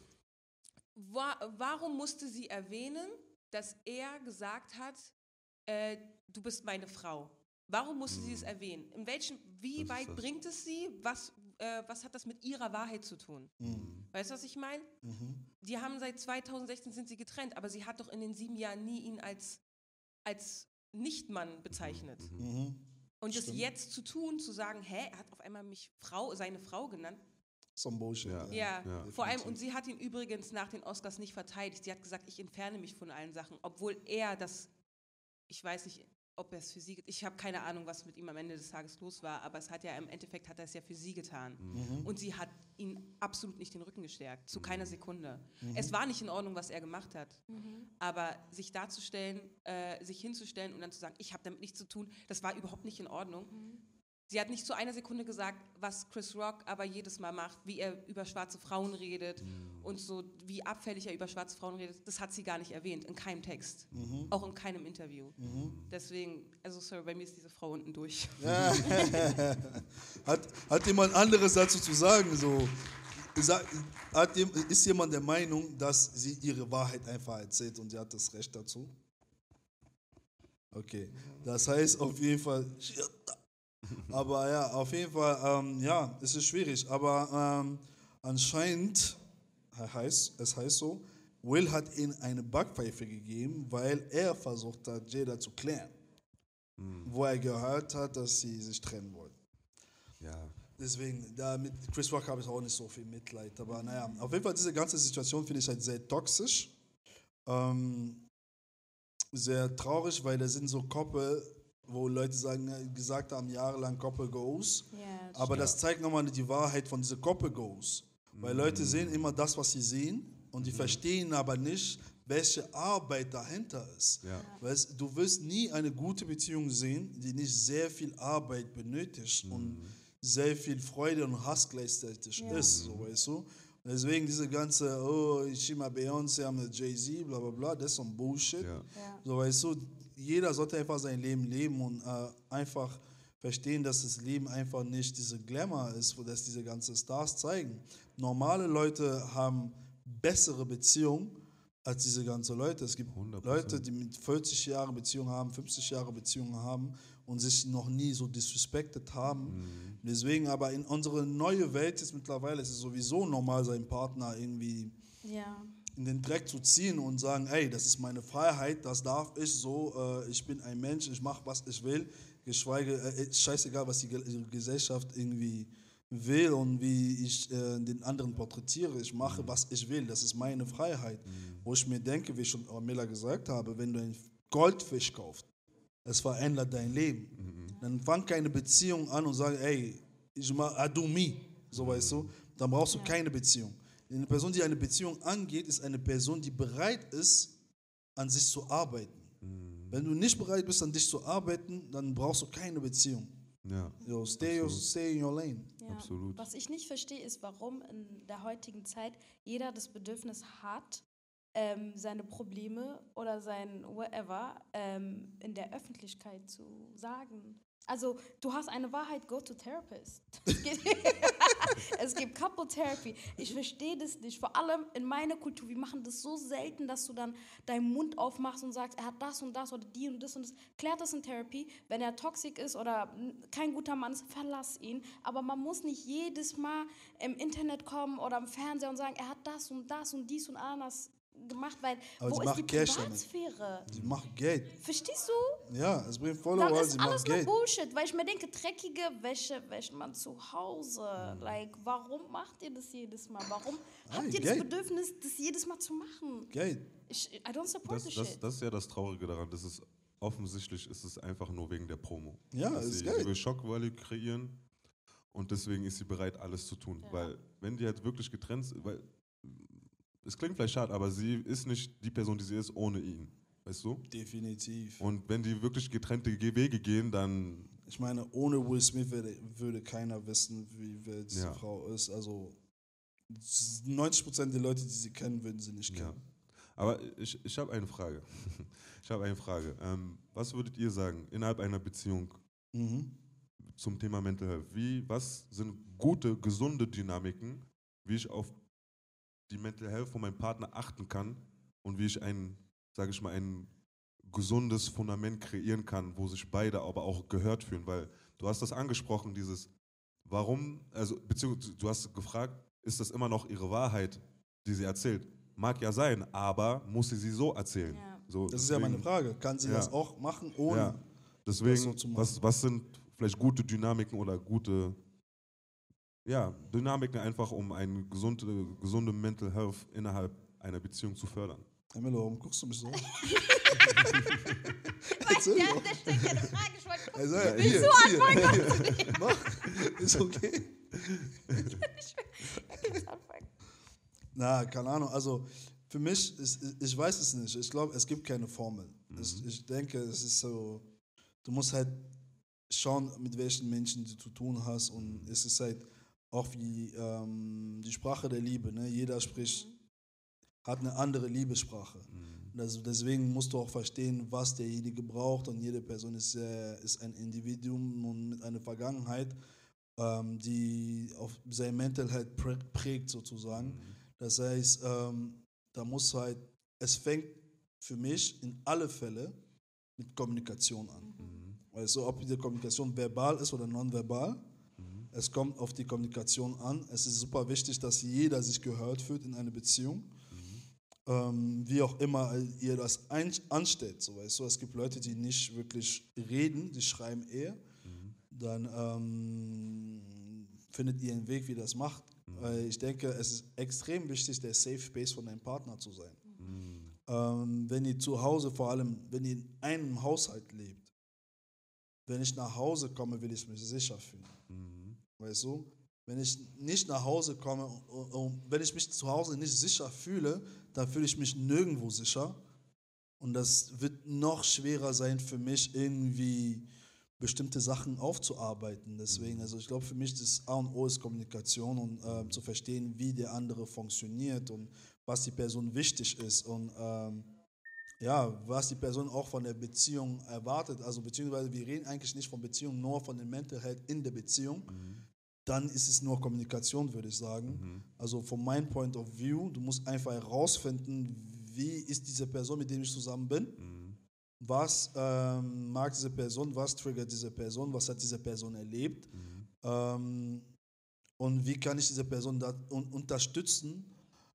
Wa warum musste sie erwähnen, dass er gesagt hat, äh, du bist meine Frau? Warum musste sie es erwähnen? In welchem, wie Das ist weit das. bringt es sie? Was, äh, was hat das mit ihrer Wahrheit zu tun? Mhm. Weißt du, was ich meine? Mhm. Die haben seit zweitausendsechzehn sind sie getrennt, aber sie hat doch in den sieben Jahren nie ihn als, als Nichtmann bezeichnet. Mhm. Und das Stimmt. jetzt zu tun, zu sagen, hä, er hat auf einmal mich Frau, seine Frau genannt. Some Bullshit. Ja. Ja, Ja. vor allem, und sie hat ihn übrigens nach den Oscars nicht verteidigt. Sie hat gesagt, ich entferne mich von allen Sachen, obwohl er das, ich weiß nicht, ob er es für sie, ich habe keine Ahnung, was mit ihm am Ende des Tages los war, aber es hat ja im Endeffekt hat er es ja für sie getan. Mhm. Und sie hat ihn absolut nicht den Rücken gestärkt, zu keiner Sekunde. Es war nicht in Ordnung, was er gemacht hat, aber sich darzustellen, äh, sich hinzustellen und dann zu sagen, ich habe damit nichts zu tun, das war überhaupt nicht in Ordnung. Sie hat nicht zu einer Sekunde gesagt, was Chris Rock aber jedes Mal macht, wie er über schwarze Frauen redet und so, wie abfällig er über schwarze Frauen redet, das hat sie gar nicht erwähnt, in keinem Text, auch in keinem Interview. Deswegen, also sorry, bei mir ist diese Frau unten durch. Hat, hat jemand anderes dazu zu sagen? So, Sag- hat, jem- ist jemand der Meinung, dass sie ihre Wahrheit einfach erzählt und sie hat das Recht dazu? Okay, das heißt auf jeden Fall, aber ja, auf jeden Fall, ähm, ja, es ist schwierig, aber ähm, anscheinend heißt, es heißt so, Will hat ihnen eine Backpfeife gegeben, weil er versucht hat, Jada zu klären, wo er gehört hat, dass sie sich trennen wollten. Ja. Deswegen, da mit Chris Rock habe ich auch nicht so viel Mitleid. Aber naja, auf jeden Fall, diese ganze Situation finde ich halt sehr toxisch. Ähm, sehr traurig, weil da sind so Koppel, wo Leute sagen, äh, gesagt haben, jahrelang Couple Goes. Ja, das Aber das zeigt nochmal die Wahrheit von diesen Couple Goes. Weil Leute sehen immer das, was sie sehen und die verstehen aber nicht, welche Arbeit dahinter ist. Ja. Weißt, du wirst nie eine gute Beziehung sehen, die nicht sehr viel Arbeit benötigt und sehr viel Freude und Hass gleichzeitig ist, so weißt du. Und deswegen diese ganze, oh, ich schiebe mal Beyoncé, haben eine Jay-Z, bla bla bla, das ist so ein Bullshit. Ja. Ja. So weißt du, jeder sollte einfach sein Leben leben und äh, einfach verstehen, dass das Leben einfach nicht diese Glamour ist, wo das diese ganzen Stars zeigen. Normale Leute haben bessere Beziehungen als diese ganzen Leute. Es gibt hundert Leute, Prozent. die mit vierzig Jahren Beziehung haben, fünfzig Jahre Beziehung haben und sich noch nie so disrespected haben. Deswegen aber in unserer neuen Welt ist mittlerweile ist es sowieso normal, seinen Partner irgendwie Ja. in den Dreck zu ziehen und sagen, ey, das ist meine Freiheit, das darf ich so, äh, ich bin ein Mensch, ich mache, was ich will, geschweige, äh, ist scheißegal, was die Ge- Gesellschaft irgendwie will und wie ich äh, den anderen porträtiere. Ich mache, was ich will. Das ist meine Freiheit. Mhm. Wo ich mir denke, wie ich schon Amela gesagt habe, wenn du einen Goldfisch kaufst, es verändert dein Leben. Mhm. Dann fang keine Beziehung an und sag, ey, ich mach, I do me, so weißt du. Dann brauchst du Ja. keine Beziehung. Eine Person, die eine Beziehung angeht, ist eine Person, die bereit ist, an sich zu arbeiten. Mhm. Wenn du nicht bereit bist, an dich zu arbeiten, dann brauchst du keine Beziehung. Ja, Yo, stay, your, Absolut. stay in your lane. Ja. absolut. Was ich nicht verstehe, ist, warum in der heutigen Zeit jeder das Bedürfnis hat, ähm, seine Probleme oder sein whatever ähm, in der Öffentlichkeit zu sagen. Also, du hast eine Wahrheit, go to therapist. Es gibt, es gibt Couple Therapy. Ich verstehe das nicht. Vor allem in meiner Kultur, wir machen das so selten, dass du dann deinen Mund aufmachst und sagst, er hat das und das oder die und das und das. Klärt das in Therapie. Wenn er toxisch ist oder kein guter Mann ist, verlass ihn. Aber man muss nicht jedes Mal im Internet kommen oder im Fernseher und sagen, er hat das und das und dies und anders gemacht, weil Aber wo sie ist macht die Cash damit. Privatsphäre? Sie macht Geld. Verstehst du? Ja, es bringt Dann Follower, ist sie alles macht nur Geld. Bullshit, weil ich mir denke, dreckige Wäsche wäscht man zu Hause. Like, warum macht ihr das jedes Mal? Warum habt ihr das Geld. Bedürfnis, das jedes Mal zu machen? Geld. Ich, I don't support Das, this das, shit. das ist ja das Traurige daran. Das ist offensichtlich ist es einfach nur wegen der Promo. Ja, Dass ist sie, geil. sie will Schockvalue kreieren und deswegen ist sie bereit, alles zu tun. Ja. Weil wenn die halt wirklich getrennt sind, weil es klingt vielleicht schade, aber sie ist nicht die Person, die sie ist, ohne ihn. Weißt du? Definitiv. Und wenn die wirklich getrennte Ge- Wege gehen, dann Ich meine, ohne Will Smith würde, würde keiner wissen, wie wer diese Ja. Frau ist. Also neunzig Prozent der Leute, die sie kennen, würden sie nicht ja. kennen. Aber ich, ich habe eine Frage. Ich habe eine Frage. Ähm, was würdet ihr sagen innerhalb einer Beziehung Mhm. zum Thema Mental Health? Wie, was sind gute, gesunde Dynamiken, wie ich auf die Mental Health von meinem Partner achten kann und wie ich ein, sage ich mal, ein gesundes Fundament kreieren kann, wo sich beide aber auch gehört fühlen? Weil du hast das angesprochen, dieses, warum, also beziehungsweise du hast gefragt, ist das immer noch ihre Wahrheit, die sie erzählt? Mag ja sein, aber muss sie sie so erzählen? Ja. So, Das ist ja meine Frage. Kann sie Ja. das auch machen, ohne? Ja, deswegen, das so zu machen. was, was sind vielleicht gute Dynamiken oder gute, ja, Dynamiken einfach, um eine gesunde, gesunde Mental Health innerhalb einer Beziehung zu fördern? Emilo, warum guckst du mich so? Weil Erzähl der, doch. der stellt ja eine Frage, ich wollte Also, Ja, hier, hier. hier. Mach. Ist okay. jetzt anfangen. Na, keine Ahnung. Also für mich, ist, ich weiß es nicht. Ich glaube, es gibt keine Formel. Ich, ich denke, es ist so, du musst halt schauen, mit welchen Menschen du zu tun hast. Und es ist halt auch wie ähm, die Sprache der Liebe. Ne? Jeder spricht, hat eine andere Liebessprache. Das, deswegen musst du auch verstehen, was derjenige braucht. Und jede Person ist, äh, ist ein Individuum und mit einer Vergangenheit, ähm, die auf sein Mental Health prä- prägt sozusagen. Das heißt, ähm, da muss halt, es fängt für mich in alle Fälle mit Kommunikation an. Also ob die Kommunikation verbal ist oder nonverbal, es kommt auf die Kommunikation an. Es ist super wichtig, dass jeder sich gehört fühlt in einer Beziehung. Ähm, wie auch immer ihr das ein, anstellt. So, weißt du? Es gibt Leute, die nicht wirklich reden, die schreiben eher. Dann ähm, findet ihr einen Weg, wie ihr das macht. Weil ich denke, es ist extrem wichtig, der Safe Space von deinem Partner zu sein. Ähm, wenn ihr zu Hause, vor allem, wenn ihr in einem Haushalt lebt, wenn ich nach Hause komme, will ich mich sicher fühlen. Weißt du? Wenn ich nicht nach Hause komme und, und wenn ich mich zu Hause nicht sicher fühle, dann fühle ich mich nirgendwo sicher. Und das wird noch schwerer sein für mich, irgendwie bestimmte Sachen aufzuarbeiten. Deswegen, also ich glaube, für mich das A und O ist Kommunikation und ähm, zu verstehen, wie der andere funktioniert und was die Person wichtig ist und ähm, ja, was die Person auch von der Beziehung erwartet. Also beziehungsweise wir reden eigentlich nicht von Beziehung, nur von dem Mental Health in der Beziehung. Dann ist es nur Kommunikation, würde ich sagen. Also von meinem Point of view, du musst einfach herausfinden, wie ist diese Person, mit der ich zusammen bin. Was ähm, mag diese Person, was triggert diese Person, was hat diese Person erlebt. Ähm, und wie kann ich diese Person da un unterstützen,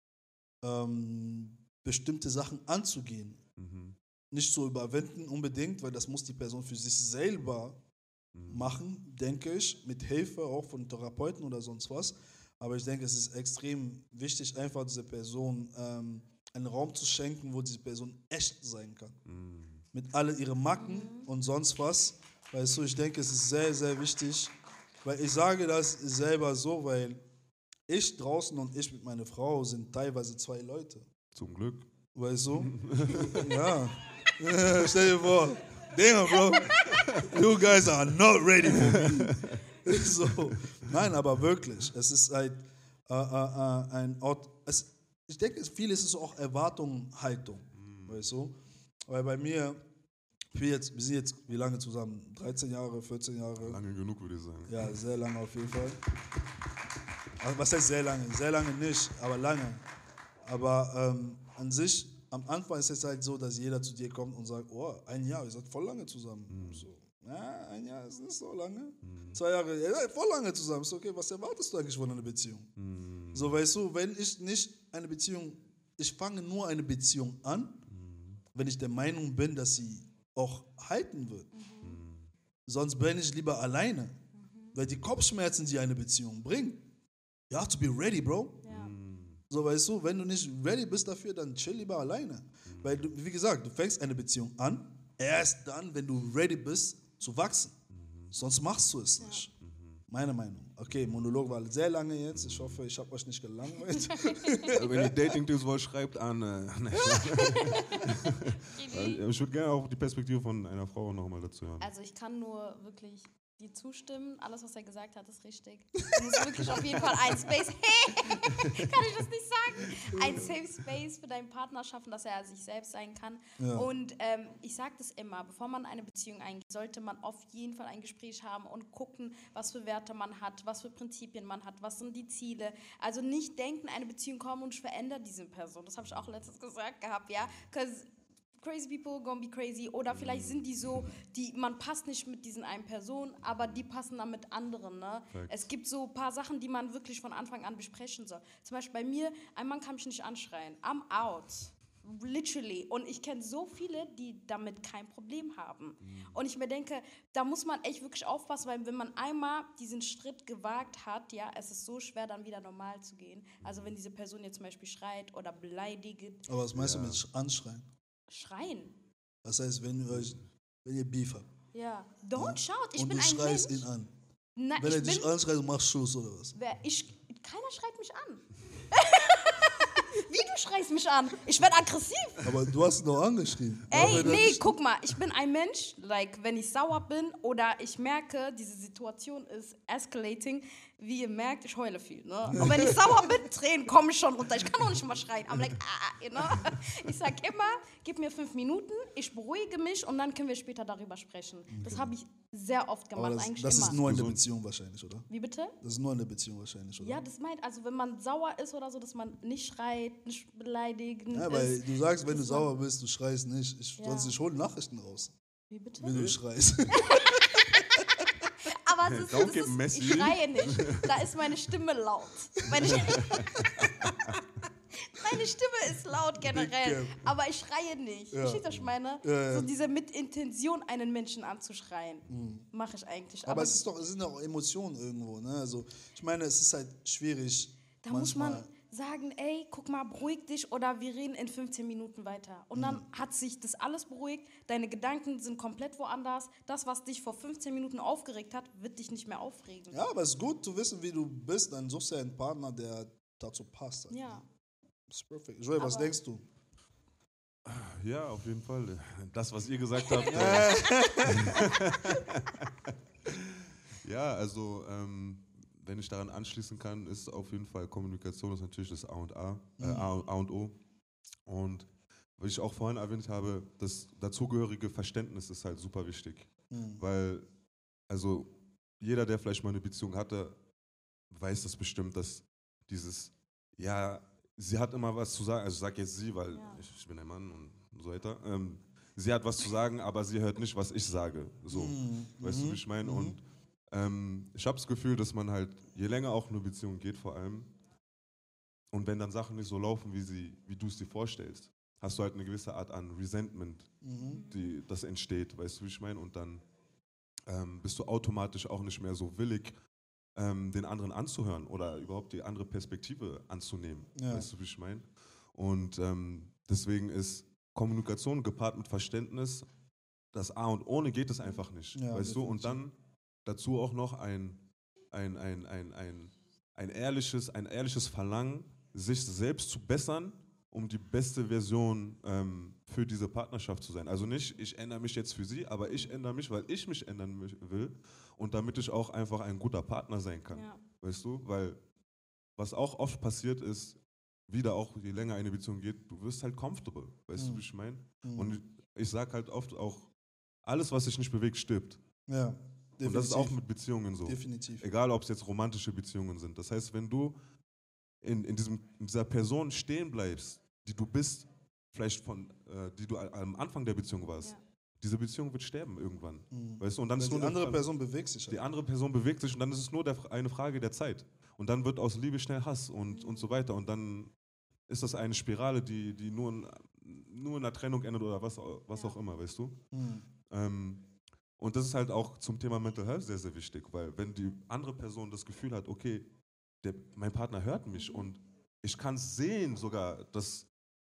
ähm, bestimmte Sachen anzugehen. Nicht zu überwinden unbedingt, weil das muss die Person für sich selber machen, denke ich, mit Hilfe auch von Therapeuten oder sonst was. Aber ich denke, es ist extrem wichtig, einfach dieser Person ähm, einen Raum zu schenken, wo diese Person echt sein kann. Mhm. Mit all ihren Macken Mhm. und sonst was. Weißt du, ich denke, es ist sehr, sehr wichtig, weil ich sage das selber so, weil ich draußen und ich mit meiner Frau sind teilweise zwei Leute. Zum Glück. Weißt du? Ja. Stell dir vor, damn, bro, you guys are not ready for me. So. Nein, aber wirklich, es ist halt äh, äh, äh, ein Ort, es, ich denke, viel ist es auch Erwartungshaltung, mm. weißt du? Weil bei mir, wir, jetzt, wir sind jetzt wie lange zusammen? dreizehn Jahre, vierzehn Jahre? Lange genug, würde ich sagen. Ja, sehr lange auf jeden Fall. Also, was heißt sehr lange? Sehr lange nicht, aber lange. Aber ähm, an sich, am Anfang ist es halt so, dass jeder zu dir kommt und sagt, oh, ein Jahr, ihr seid voll lange zusammen. Mm. So. Ja, ein Jahr ist nicht so lange. Mhm. Zwei Jahre, ihr seid voll lange zusammen. Ist okay, was erwartest du eigentlich von einer Beziehung? Mhm. So, weißt du, wenn ich nicht eine Beziehung, ich fange nur eine Beziehung an, mhm. wenn ich der Meinung bin, dass sie auch halten wird. Mhm. Sonst bin ich lieber alleine. Mhm. Weil die Kopfschmerzen, die eine Beziehung bringt, you have to be ready, bro. Ja. So, weißt du, wenn du nicht ready bist dafür, dann chill lieber alleine. Mhm. Weil, du, wie gesagt, du fängst eine Beziehung an, erst dann, wenn du ready bist, zu wachsen. Mhm. Sonst machst du es nicht. Ja. Mhm. Meine Meinung. Okay, Monolog war sehr lange jetzt. Ich hoffe, ich habe euch nicht gelangweilt. Wenn ihr Dating-Tipps wollt, schreibt an. Äh, ich würde gerne auch die Perspektive von einer Frau nochmal dazu hören. Also ich kann nur wirklich dir zustimmen. Alles, was er gesagt hat, ist richtig. Du musst wirklich auf jeden Fall ein Space, kann ich das nicht sagen, ein Safe Space für deinen Partner schaffen, dass er sich selbst sein kann. Ja. Und ähm, ich sage das immer, bevor man eine Beziehung eingeht, sollte man auf jeden Fall ein Gespräch haben und gucken, was für Werte man hat, was für Prinzipien man hat, was sind die Ziele. Also nicht denken, eine Beziehung kommt und ich verändere diese Person. Das habe ich auch letztens gesagt gehabt, ja. Because crazy people gonna be crazy oder vielleicht sind die so, die man passt nicht mit diesen einen Personen, aber die passen dann mit anderen. Ne? Es gibt so ein paar Sachen, die man wirklich von Anfang an besprechen soll. Zum Beispiel bei mir, ein Mann kann mich nicht anschreien. I'm out. Literally. Und ich kenne so viele, die damit kein Problem haben. Mhm. Und ich mir denke, da muss man echt wirklich aufpassen, weil wenn man einmal diesen Schritt gewagt hat, ja, es ist so schwer, dann wieder normal zu gehen. Also wenn diese Person jetzt zum Beispiel schreit oder beleidigt. Aber was meinst ja. du mit anschreien? Schreien. Das heißt, wenn ihr, euch, wenn ihr Beef habt. Ja. Don't ja. shout, ich und bin du ein schreist Mensch. ihn an. Na, wenn er bin, dich anschreit, du machst Schuss oder was? Wer, ich, keiner schreit mich an. Wie, du schreist mich an? Ich werde aggressiv. Aber du hast ihn noch angeschrien. Ey, nee, guck mal, ich bin ein Mensch, like, wenn ich sauer bin oder ich merke, diese Situation ist escalating, wie ihr merkt, ich heule viel. Ne? Und wenn ich sauer bin, Tränen kommen schon runter. Ich kann auch nicht mal schreien. I'm like, ah, you know? Ich sag immer, gib mir fünf Minuten, ich beruhige mich und dann können wir später darüber sprechen. Okay. Das habe ich sehr oft gemacht, das, eigentlich das immer. Das ist nur in der Beziehung wahrscheinlich, oder? Wie bitte? Das ist nur in der Beziehung wahrscheinlich, oder? Ja, das meint, also wenn man sauer ist oder so, dass man nicht schreit, nicht beleidigen ja, weil ist. Du sagst, wenn du sauer bist, du schreist nicht. Ich, ja. Sonst ich hole Nachrichten raus. Wie bitte? Wenn du schreist. Aber es ist, das ist, ich schreie nicht. Da ist meine Stimme laut. Meine, meine Stimme ist laut generell, aber ich schreie nicht. Ja. Versteht ihr, was ich meine? Ja, ja. So diese mit Intention, einen Menschen anzuschreien, mhm. mache ich eigentlich. Aber, aber es, ist doch, es sind auch Emotionen irgendwo. Ne? Also ich meine, es ist halt schwierig. Da manchmal. muss man sagen, ey, guck mal, beruhig dich oder wir reden in fünfzehn Minuten weiter. Und dann mhm. hat sich das alles beruhigt, deine Gedanken sind komplett woanders. Das, was dich vor fünfzehn Minuten aufgeregt hat, wird dich nicht mehr aufregen. Ja, aber es ist gut zu wissen, wie du bist. Dann suchst du einen Partner, der dazu passt. Halt. Ja. Das ist perfekt. Joel, was denkst du? Ja, auf jeden Fall. Das, was ihr gesagt habt. Ja, also ähm, wenn ich daran anschließen kann, ist auf jeden Fall Kommunikation ist natürlich das A und A, äh, A, A und O. Und wie ich auch vorhin erwähnt habe, das dazugehörige Verständnis ist halt super wichtig. Mhm. Weil, also jeder, der vielleicht mal eine Beziehung hatte, weiß das bestimmt, dass dieses, ja, sie hat immer was zu sagen, also ich sage jetzt sie, weil ja. ich, ich bin ein Mann und so weiter. Ähm, sie hat was zu sagen, aber sie hört nicht, was ich sage. So, mhm. weißt du, wie ich meine? Mhm. Und ähm, ich habe das Gefühl, dass man halt, je länger auch eine Beziehung geht vor allem, und wenn dann Sachen nicht so laufen, wie, sie, wie du es dir vorstellst, hast du halt eine gewisse Art an Resentment, mhm. die das entsteht, weißt du, wie ich meine? Und dann ähm, bist du automatisch auch nicht mehr so willig, ähm, den anderen anzuhören oder überhaupt die andere Perspektive anzunehmen. Ja. Weißt du, wie ich meine? Und ähm, deswegen ist Kommunikation gepaart mit Verständnis das A und Ohne geht es einfach nicht. Ja, weißt du? Und definitiv. dann dazu auch noch ein, ein, ein, ein, ein, ein, ehrliches, ein ehrliches Verlangen, sich selbst zu bessern, um die beste Version ähm, für diese Partnerschaft zu sein. Also nicht, ich ändere mich jetzt für sie, aber ich ändere mich, weil ich mich ändern mich will und damit ich auch einfach ein guter Partner sein kann. Ja. Weißt du? Weil was auch oft passiert ist, wieder auch, je länger eine Beziehung geht, du wirst halt comfortable. Weißt Mhm. du, wie ich meine? Mhm. Und ich, ich sage halt oft auch, alles, was sich nicht bewegt, stirbt. Ja, definitiv. Und das ist auch mit Beziehungen so. Definitiv. Egal, ob es jetzt romantische Beziehungen sind. Das heißt, wenn du in, in, diesem, in dieser Person stehen bleibst, die du bist, vielleicht von, äh, die du a- am Anfang der Beziehung warst, Ja. diese Beziehung wird sterben irgendwann. Mhm. Weißt du? Und dann Weil ist die nur eine andere Fra- Person bewegt sich. die Halt. andere Person bewegt sich und dann ist es nur der, eine Frage der Zeit. Und dann wird aus Liebe schnell Hass und, und so weiter. Und dann ist das eine Spirale, die, die nur, in, nur in einer Trennung endet oder was, was Ja. auch immer, weißt du? Mhm. Ähm, und das ist halt auch zum Thema Mental Health sehr, sehr wichtig, weil wenn die andere Person das Gefühl hat, okay, der, mein Partner hört mich und ich kann sehen sogar, dass,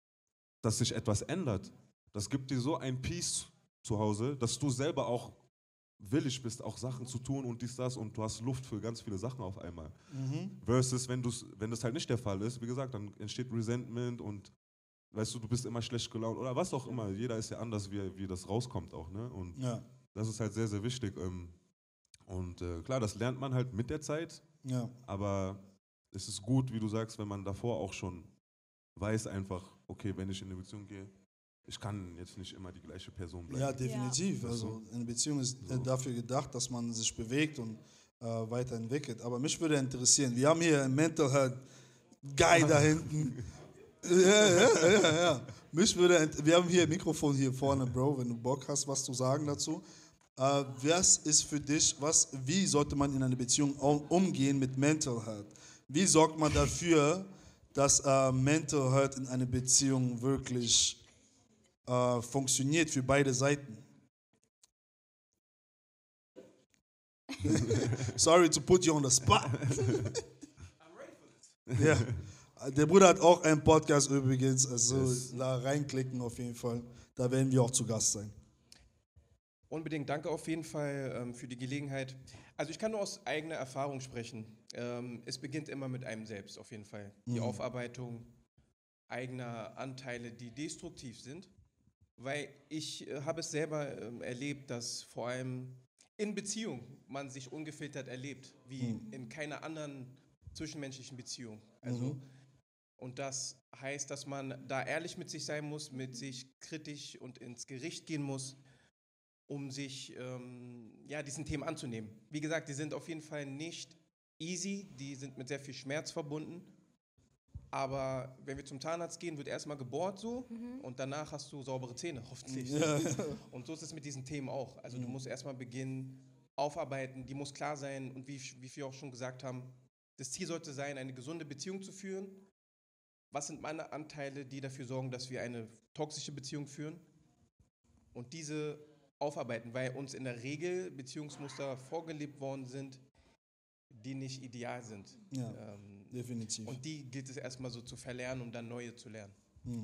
dass sich etwas ändert, das gibt dir so ein Peace zu Hause, dass du selber auch willig bist, auch Sachen zu tun und dies, das und du hast Luft für ganz viele Sachen auf einmal. Mhm. Versus, wenn, du's, wenn das halt nicht der Fall ist, wie gesagt, dann entsteht Resentment und weißt du, du bist immer schlecht gelaunt oder was auch immer. Jeder ist ja anders, wie, wie das rauskommt auch. Ne? Und Ja, das ist halt sehr, sehr wichtig. ähm, Und äh, klar, das lernt man halt mit der Zeit, ja. aber es ist gut, wie du sagst, wenn man davor auch schon weiß einfach, okay, wenn ich in eine Beziehung gehe, ich kann jetzt nicht immer die gleiche Person bleiben. Ja, definitiv. Ja. Also eine Beziehung ist äh, So. dafür gedacht, dass man sich bewegt und äh, weiterentwickelt. Aber mich würde interessieren, wir haben hier einen Mental Health Guy da hinten. Ja, ja, ja, ja. Mich würde, int- wir haben hier ein Mikrofon hier vorne, Bro, wenn du Bock hast, was zu sagen dazu. Äh, was ist für dich, was, wie sollte man in einer Beziehung um- umgehen mit Mental Health? Wie sorgt man dafür, dass äh, Mental Health in einer Beziehung wirklich äh, funktioniert für beide Seiten? Sorry to put you on the spot. Ja. Der Bruder hat auch einen Podcast übrigens, also da reinklicken auf jeden Fall. Da werden wir auch zu Gast sein. Unbedingt danke auf jeden Fall ähm, für die Gelegenheit. Also ich kann nur aus eigener Erfahrung sprechen. Ähm, es beginnt immer mit einem selbst auf jeden Fall. Die Aufarbeitung eigener Anteile, die destruktiv sind. Weil ich äh, habe es selber ähm, erlebt, dass vor allem in Beziehung man sich ungefiltert erlebt, wie in keiner anderen zwischenmenschlichen Beziehung. Also, und das heißt, dass man da ehrlich mit sich sein muss, mit sich kritisch und ins Gericht gehen muss, um sich ähm, ja, diesen Themen anzunehmen. Wie gesagt, die sind auf jeden Fall nicht easy, die sind mit sehr viel Schmerz verbunden. Aber wenn wir zum Zahnarzt gehen, wird erstmal gebohrt so und danach hast du saubere Zähne, hoffentlich. Und so ist es mit diesen Themen auch. Also du musst erstmal beginnen, aufarbeiten, die muss klar sein und wie, wie wir auch schon gesagt haben, das Ziel sollte sein, eine gesunde Beziehung zu führen. Was sind meine Anteile, die dafür sorgen, dass wir eine toxische Beziehung führen? Und diese aufarbeiten, weil uns in der Regel Beziehungsmuster vorgelebt worden sind, die nicht ideal sind. Ja, Ähm, definitiv. und die gilt es erstmal so zu verlernen, um dann neue zu lernen.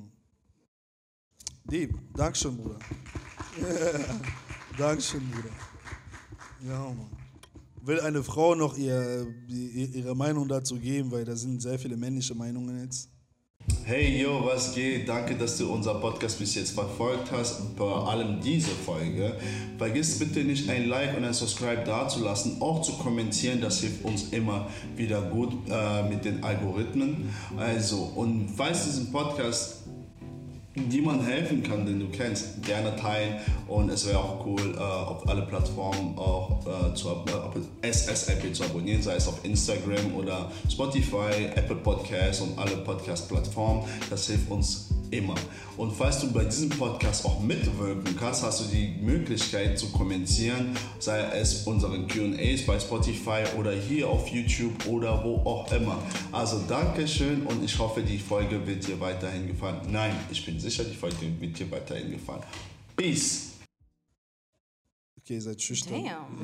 Deep, Dankeschön, Bruder. Dankeschön, Bruder. Ja, Mann. Will eine Frau noch ihr, die- ihre Meinung dazu geben, weil da sind sehr viele männliche Meinungen jetzt. Hey, yo, was geht? Danke, dass du unser Podcast bis jetzt verfolgt hast und vor allem diese Folge. Vergiss bitte nicht ein Like und ein Subscribe dazulassen, auch zu kommentieren, das hilft uns immer wieder gut äh, mit den Algorithmen. Also, und falls diesen Podcast jemand helfen kann, den du kennst, gerne teilen und es wäre auch cool, äh, auf alle Plattformen auch äh, zu, ab- äh, auf S S L P zu abonnieren, sei es auf Instagram oder Spotify, Apple Podcasts und alle Podcast-Plattformen. Das hilft uns immer. Und falls du bei diesem Podcast auch mitwirken kannst, hast du die Möglichkeit zu kommentieren, sei es unseren Q und A's bei Spotify oder hier auf YouTube oder wo auch immer. Also Dankeschön und ich hoffe, die Folge wird dir weiterhin gefallen. Nein, ich bin sicher, die Folge wird dir weiterhin gefallen. Peace! Okay, ihr seid schüchtern. Damn.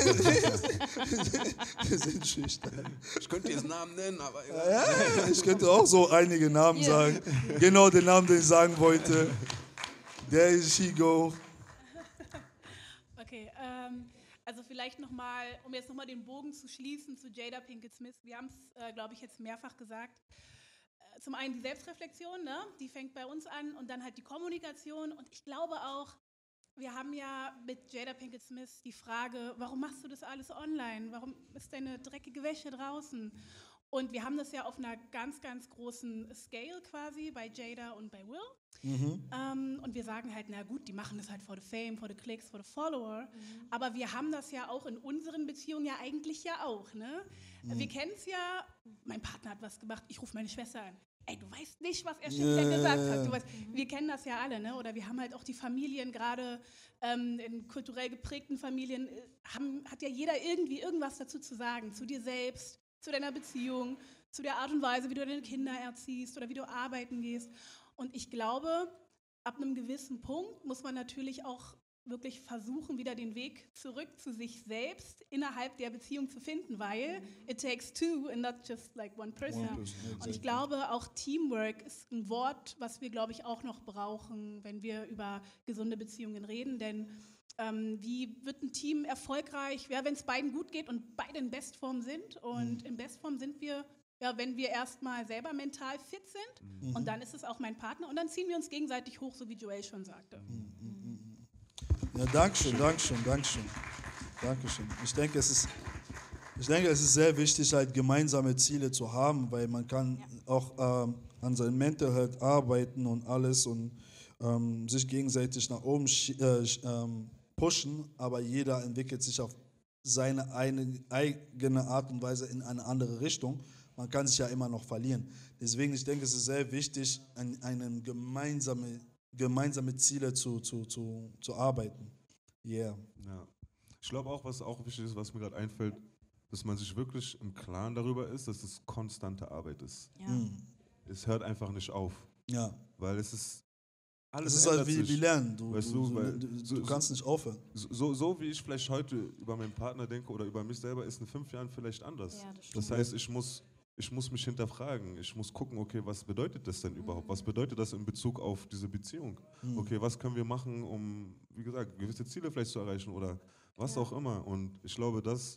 Wir sind schüchtern. Ich könnte jetzt Namen nennen, aber Ja, ich könnte auch so einige Namen Ja. sagen. Genau den Namen, den ich sagen wollte. Der ist Shigo. Okay, ähm, also vielleicht nochmal, um jetzt nochmal den Bogen zu schließen zu Jada Pinkett Smith. Wir haben es, äh, glaube ich, jetzt mehrfach gesagt. Äh, zum einen die Selbstreflexion, ne? Die fängt bei uns an und dann halt die Kommunikation. Und ich glaube auch, wir haben ja mit Jada Pinkett Smith die Frage, warum machst du das alles online? Warum ist deine dreckige Wäsche draußen? Und wir haben das ja auf einer ganz, ganz großen Scale quasi bei Jada und bei Will. Mhm. Ähm, und wir sagen halt, na gut, die machen das halt for the fame, for the clicks, for the follower. Mhm. Aber wir haben das ja auch in unseren Beziehungen ja eigentlich ja auch. Ne? Mhm. Wir kennen es ja, mein Partner hat was gemacht, ich rufe meine Schwester an. Ey, du weißt nicht, was er schon wieder Yeah. gesagt hat. Du weißt, mhm. Wir kennen das ja alle, ne? Oder wir haben halt auch die Familien, gerade ähm, in kulturell geprägten Familien, äh, haben, hat ja jeder irgendwie irgendwas dazu zu sagen, zu dir selbst, zu deiner Beziehung, zu der Art und Weise, wie du deine Kinder erziehst oder wie du arbeiten gehst. Und ich glaube, ab einem gewissen Punkt muss man natürlich auch wirklich versuchen, wieder den Weg zurück zu sich selbst innerhalb der Beziehung zu finden, weil it takes two and not just like one person. One person, Und exactly. ich glaube, auch Teamwork ist ein Wort, was wir, glaube ich, auch noch brauchen, wenn wir über gesunde Beziehungen reden, denn ähm, wie wird ein Team erfolgreich, ja, wenn es beiden gut geht und beide in Bestform sind und Mhm. in Bestform sind wir, ja, wenn wir erstmal selber mental fit sind Mhm. und dann ist es auch mein Partner und dann ziehen wir uns gegenseitig hoch, so wie Joel schon sagte. Ja, Dankeschön, Dankeschön, Dankeschön. Dankeschön. Ich denke, es ist, ich denke, es ist sehr wichtig, halt gemeinsame Ziele zu haben, weil man kann auch ähm, an seinem Mental Health arbeiten und alles und ähm, sich gegenseitig nach oben schi- äh, sch- ähm, pushen, aber jeder entwickelt sich auf seine eine, eigene Art und Weise in eine andere Richtung. Man kann sich ja immer noch verlieren. Deswegen, ich denke, es ist sehr wichtig, an einen gemeinsame, gemeinsame Ziele zu, zu, zu, zu arbeiten. Yeah. Ja. Ich glaube auch, was auch wichtig ist, was mir gerade einfällt, dass man sich wirklich im Klaren darüber ist, dass es konstante Arbeit ist. Ja. Mm. Es hört einfach nicht auf, Ja. weil es ist alles Es ist halt ändert wie, sich. wie Lernen. Du, Weißt du, du, weil du, du, so- du kannst nicht aufhören. So, so wie ich vielleicht heute über meinen Partner denke oder über mich selber, ist in fünf Jahren vielleicht anders. Ja, das das stimmt. heißt, ich muss, ich muss mich hinterfragen. Ich muss gucken, okay, was bedeutet das denn überhaupt? Was bedeutet das in Bezug auf diese Beziehung? Mhm. Okay, was können wir machen, um, wie gesagt, gewisse Ziele vielleicht zu erreichen oder was Ja. auch immer. Und ich glaube, das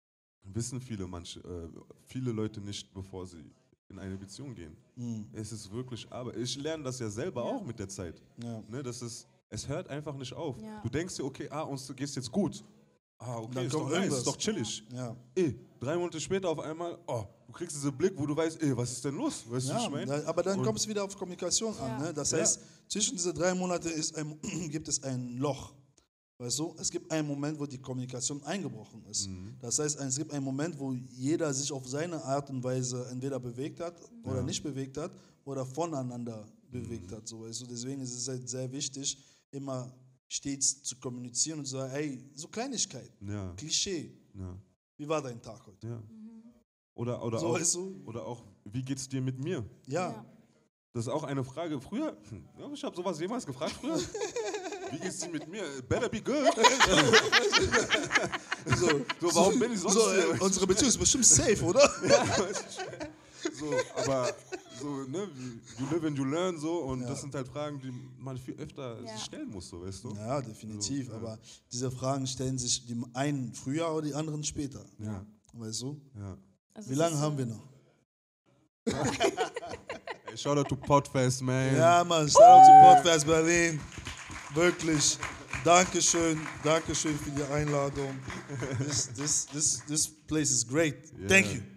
wissen viele, manche, äh, viele Leute nicht, bevor sie in eine Beziehung gehen. Mhm. Es ist wirklich Arbeit. Ich lerne das ja selber Ja. auch mit der Zeit. Ja. Ne, das ist, es hört einfach nicht auf. Ja. Du denkst dir, okay, ah, uns geht's jetzt gut. Ah, okay, Dann ist kommt doch nice, irgendwas. ist doch chillig. Ja. Ey, drei Monate später auf einmal, oh, du kriegst diesen Blick, wo du weißt, ey, was ist denn los? Weißt du, was Ja, ich meine? da, aber dann Und- kommt es wieder auf Kommunikation an. Ja. Ne? Das Ja. heißt, zwischen diese drei Monate ist ein, gibt es ein Loch. Weißt du, es gibt einen Moment, wo die Kommunikation eingebrochen ist. Mhm. Das heißt, es gibt einen Moment, wo jeder sich auf seine Art und Weise entweder bewegt hat oder Ja. nicht bewegt hat oder voneinander bewegt hat. So, weißt du? Deswegen ist es halt sehr wichtig, immer stets zu kommunizieren und zu sagen, hey, so Kleinigkeit, Ja, Klischee, ja, wie war dein Tag heute? ja. Oder, oder, So, auch, weißt du? oder auch, wie geht's dir mit mir? Ja, Ja. Das ist auch eine Frage. Früher, hm, ja, ich habe sowas jemals gefragt früher. Wie geht's dir mit mir? Better be good. so, so, warum bin ich sonst so, hier? äh, unsere Beziehung ist bestimmt safe, oder? So, aber so, ne, you live and you learn so und Ja. das sind halt Fragen, die man viel öfter Ja. sich stellen muss, so, weißt du? Ja, definitiv. So, ja. Aber diese Fragen stellen sich die einen früher oder die anderen später. Ja, Weißt du? ja. Also Wie es lange ist, haben äh, wir noch? Hey, shout out to Podfest, man. Ja, Mann, shout out to Podcast Berlin. Wirklich. Dankeschön, Dankeschön für die Einladung. This, this, this, this place is great. Yeah. Thank you.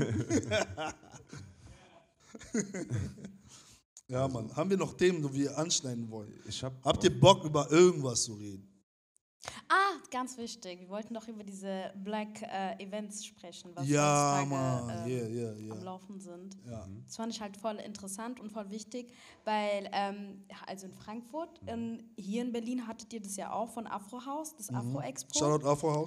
Ja, Mann. Haben wir noch Themen, die wir anschneiden wollen? Ich hab, Habt ihr Bock, über irgendwas zu reden? Ah, ganz wichtig. Wir wollten doch über diese Black äh, Events sprechen, was Ja, heutzutage Mann. ähm, Yeah, yeah, am yeah. Laufen sind. Ja. Das fand ich halt voll interessant und voll wichtig, weil, ähm, also in Frankfurt, in, hier in Berlin hattet ihr das ja auch von Afro House, das Afro Expo. Shoutout Afro House. Ähm,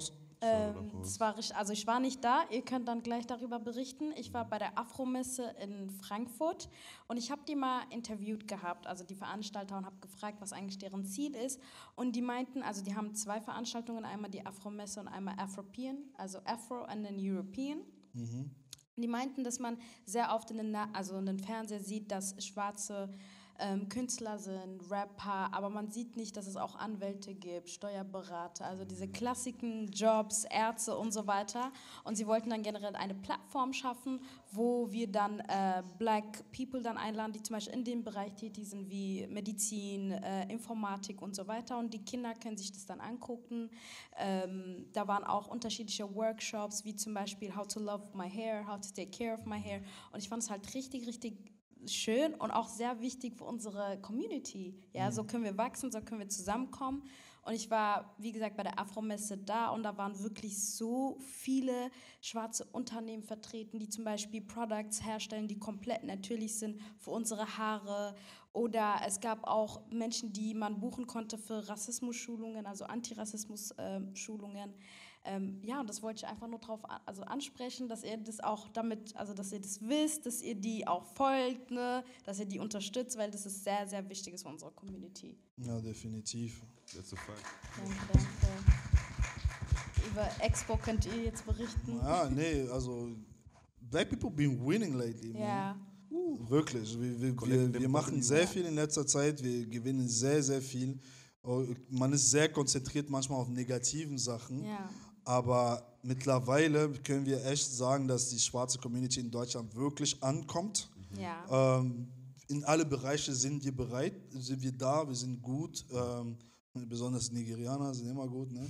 Ähm, davor. das war richtig, also ich war nicht da, ihr könnt dann gleich darüber berichten. Ich war bei der Afro-Messe in Frankfurt und ich habe die mal interviewt gehabt, also die Veranstalter, und habe gefragt, was eigentlich deren Ziel ist. Und die meinten, also die haben zwei Veranstaltungen, einmal die Afro-Messe und einmal Afropean, also Afro and then European. Mhm. Die meinten, dass man sehr oft in den, Na- also in den Fernseher sieht, dass schwarze ähm, Künstler sind, Rapper, aber man sieht nicht, dass es auch Anwälte gibt, Steuerberater, also diese klassischen Jobs, Ärzte und so weiter. Und sie wollten dann generell eine Plattform schaffen, wo wir dann äh, Black People dann einladen, die zum Beispiel in dem Bereich tätig sind, wie Medizin, äh, Informatik und so weiter. Und die Kinder können sich das dann angucken. Ähm, da waren auch unterschiedliche Workshops, wie zum Beispiel How to Love My Hair, How to Take Care of My Hair. Und ich fand es halt richtig, richtig schön und auch sehr wichtig für unsere Community. Ja, so können wir wachsen, so können wir zusammenkommen. Und ich war, wie gesagt, bei der Afro-Messe da und da waren wirklich so viele schwarze Unternehmen vertreten, die zum Beispiel Products herstellen, die komplett natürlich sind für unsere Haare. Oder es gab auch Menschen, die man buchen konnte für Rassismus-Schulungen, also Antirassismus-Schulungen. Ähm, ja, und das wollte ich einfach nur drauf an, also ansprechen, dass ihr das auch damit, also dass ihr das wisst, dass ihr die auch folgt, ne? Dass ihr die unterstützt, weil das ist sehr, sehr wichtig ist für unsere Community. Ja, definitiv. That's a fact. Danke, danke. Über Expo könnt ihr jetzt berichten. Ja, nee, also Black people been winning lately, man. Ja. Wirklich, wir, wir, Collecting wir, them wir machen W. sehr viel in letzter Zeit, wir gewinnen sehr, sehr viel. Oh, man ist sehr konzentriert manchmal auf negativen Sachen, Ja. aber mittlerweile können wir echt sagen, dass die schwarze Community in Deutschland wirklich ankommt. Ja. Ähm, in alle Bereiche sind wir bereit, sind wir da, wir sind gut. Ähm, besonders Nigerianer sind immer gut, ne?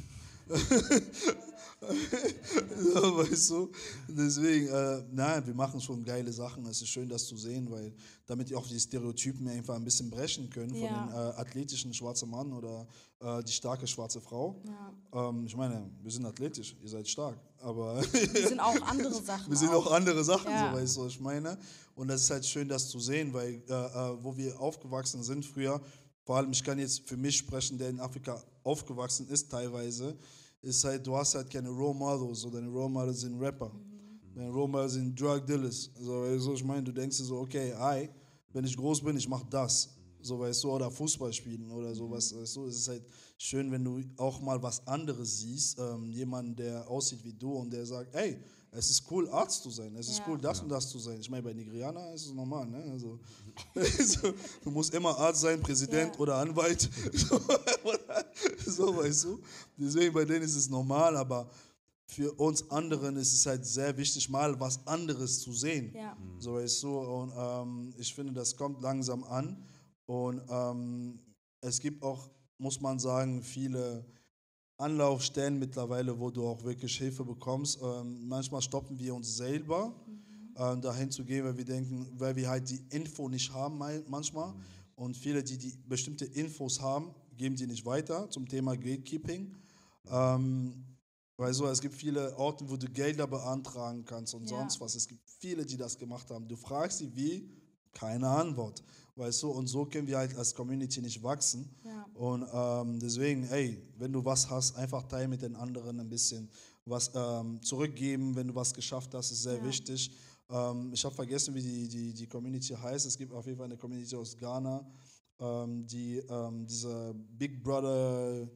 Ja, weißt du? Deswegen, äh, nein, wir machen schon geile Sachen. Es ist schön, das zu sehen, weil damit auch die Stereotypen einfach ein bisschen brechen können von Ja. den äh, athletischen schwarzen Mann oder äh, die starke schwarze Frau. Ja. Ähm, ich meine, wir sind athletisch, ihr seid stark, aber Wir sind auch andere Sachen. wir sind auch andere Sachen, Ja. so weißt du, was ich meine. Und das ist halt schön, das zu sehen, weil äh, äh, wo wir aufgewachsen sind früher, vor allem ich kann jetzt für mich sprechen, der in Afrika aufgewachsen ist teilweise, ist halt, du hast halt keine Role Models, so deine Role Models sind Rapper, deine Role Models sind Drug Dealers, so weißt du, ich meine, du denkst dir so, okay, hi, wenn ich groß bin, ich mach das, so weißt du, oder Fußball spielen oder sowas, weißt du, es ist halt schön, wenn du auch mal was anderes siehst, ähm, jemanden, der aussieht wie du und der sagt, ey, es ist cool, Arzt zu sein, es ist Ja. cool, das und das zu sein. Ich meine, bei Nigerianer ist es normal, ne? Also, so, du musst immer Arzt sein, Präsident Ja. oder Anwalt, so, so, weißt du. Deswegen, bei denen ist es normal, aber für uns anderen ist es halt sehr wichtig, mal was anderes zu sehen. Ja. So, weißt du, und ähm, ich finde, das kommt langsam an und ähm, es gibt auch, muss man sagen, viele Anlaufstellen mittlerweile, wo du auch wirklich Hilfe bekommst. Ähm, manchmal stoppen wir uns selber, äh, dahin zu gehen, weil wir denken, weil wir halt die Info nicht haben mal- manchmal. Und viele, die die bestimmte Infos haben, geben die nicht weiter zum Thema Gatekeeping. Ähm, weil so, es gibt viele Orte, wo du Gelder beantragen kannst und Ja. sonst was. Es gibt viele, die das gemacht haben. Du fragst sie wie, keine Antwort. Weißt du, und so können wir halt als Community nicht wachsen. Ja. Und ähm, deswegen, ey, wenn du was hast, einfach teilen mit den anderen ein bisschen. Was ähm, zurückgeben, wenn du was geschafft hast, ist sehr Ja. wichtig. Ähm, ich habe vergessen, wie die, die, die Community heißt. Es gibt auf jeden Fall eine Community aus Ghana, ähm, die ähm, diese Big Brother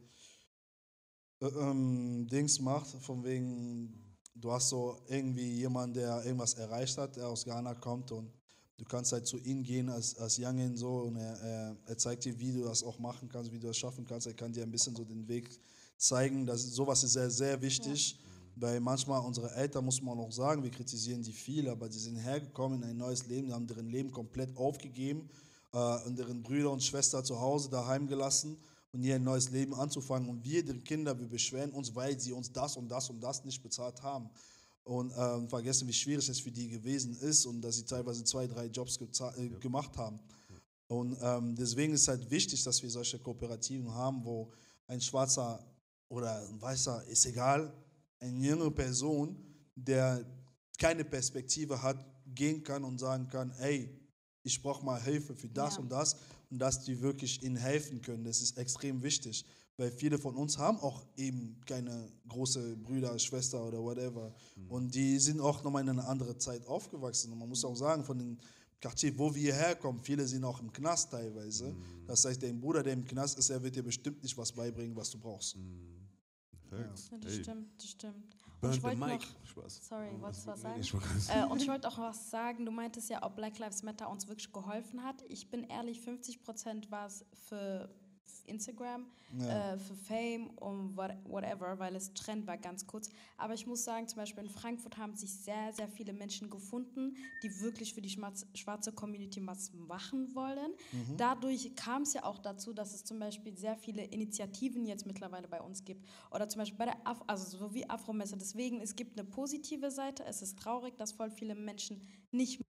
äh, ähm, Dings macht, von wegen, du hast so irgendwie jemanden, der irgendwas erreicht hat, der aus Ghana kommt und du kannst halt zu ihm gehen als, als Youngin so und er, er, er zeigt dir, wie du das auch machen kannst, wie du das schaffen kannst. Er kann dir ein bisschen so den Weg zeigen. Das, sowas ist sehr, sehr wichtig, weil manchmal unsere Eltern, muss man auch sagen, wir kritisieren die viel, aber die sind hergekommen in ein neues Leben, die haben deren Leben komplett aufgegeben äh, und deren Brüder und Schwester zu Hause daheim gelassen und hier ein neues Leben anzufangen. Und wir, die Kinder, wir beschweren uns, weil sie uns das und das und das nicht bezahlt haben. Und ähm, vergessen, wie schwierig es für die gewesen ist und dass sie teilweise zwei, drei Jobs geza- äh, gemacht haben. Und ähm, deswegen ist es halt wichtig, dass wir solche Kooperativen haben, wo ein Schwarzer oder ein Weißer, ist egal, eine junge Person, der keine Perspektive hat, gehen kann und sagen kann, ey, ich brauche mal Hilfe für das Ja. und das und dass die wirklich ihnen helfen können. Das ist extrem wichtig, Weil viele von uns haben auch eben keine große Brüder, Schwester oder whatever. Mhm. Und die sind auch nochmal in eine andere Zeit aufgewachsen. Und man muss auch sagen, von den Quartier, wo wir herkommen, viele sind auch im Knast teilweise. Mhm. Das heißt, dein Bruder, der im Knast ist, er wird dir bestimmt nicht was beibringen, was du brauchst. Mhm. Ja. Ja, das Hey. stimmt, das stimmt. Burn Und ich the wollte mic. noch, Spaß. sorry, wolltest du was sagen? Ich wollte- Äh, und ich wollte auch was sagen, du meintest ja, ob Black Lives Matter uns wirklich geholfen hat. Ich bin ehrlich, fünfzig Prozent war es für Instagram, Ja. äh, für Fame und what, whatever, weil es Trend war ganz kurz. Aber ich muss sagen, zum Beispiel in Frankfurt haben sich sehr, sehr viele Menschen gefunden, die wirklich für die schwarz, schwarze Community was machen wollen. Mhm. Dadurch kam es ja auch dazu, dass es zum Beispiel sehr viele Initiativen jetzt mittlerweile bei uns gibt. Oder zum Beispiel bei der Afro, also so wie Afro-Messe. Deswegen, es gibt eine positive Seite. Es ist traurig, dass voll viele Menschen nicht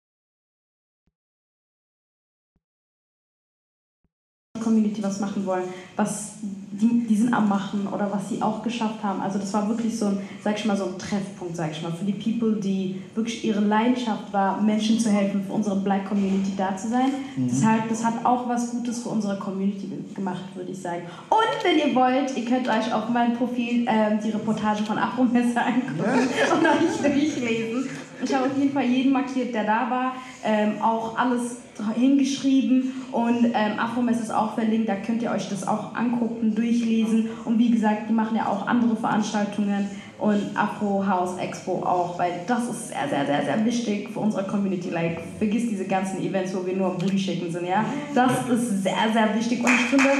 Community was machen wollen, was die, die sind am Machen oder was sie auch geschafft haben. Also das war wirklich so ein, sag ich mal, so ein Treffpunkt, sag ich mal, für die People, die wirklich ihre Leidenschaft war, Menschen zu helfen, für unsere Black Community da zu sein. Mhm. Deshalb, das hat auch was Gutes für unsere Community gemacht, würde ich sagen. Und wenn ihr wollt, ihr könnt euch auf meinem Profil ähm, die Reportage von Afro-Messe angucken ja. und euch durchlesen. Ich habe auf jeden Fall jeden markiert, der da war, ähm, auch alles hingeschrieben und ähm, Afro-Messe ist auch verlinkt, da könnt ihr euch das auch angucken, durchlesen und wie gesagt, die machen ja auch andere Veranstaltungen und Afro House Expo auch, weil das ist sehr, sehr, sehr, sehr wichtig für unsere Community, like, vergiss diese ganzen Events, wo wir nur am Booty shaken sind, ja, das ist sehr, sehr wichtig und ich finde,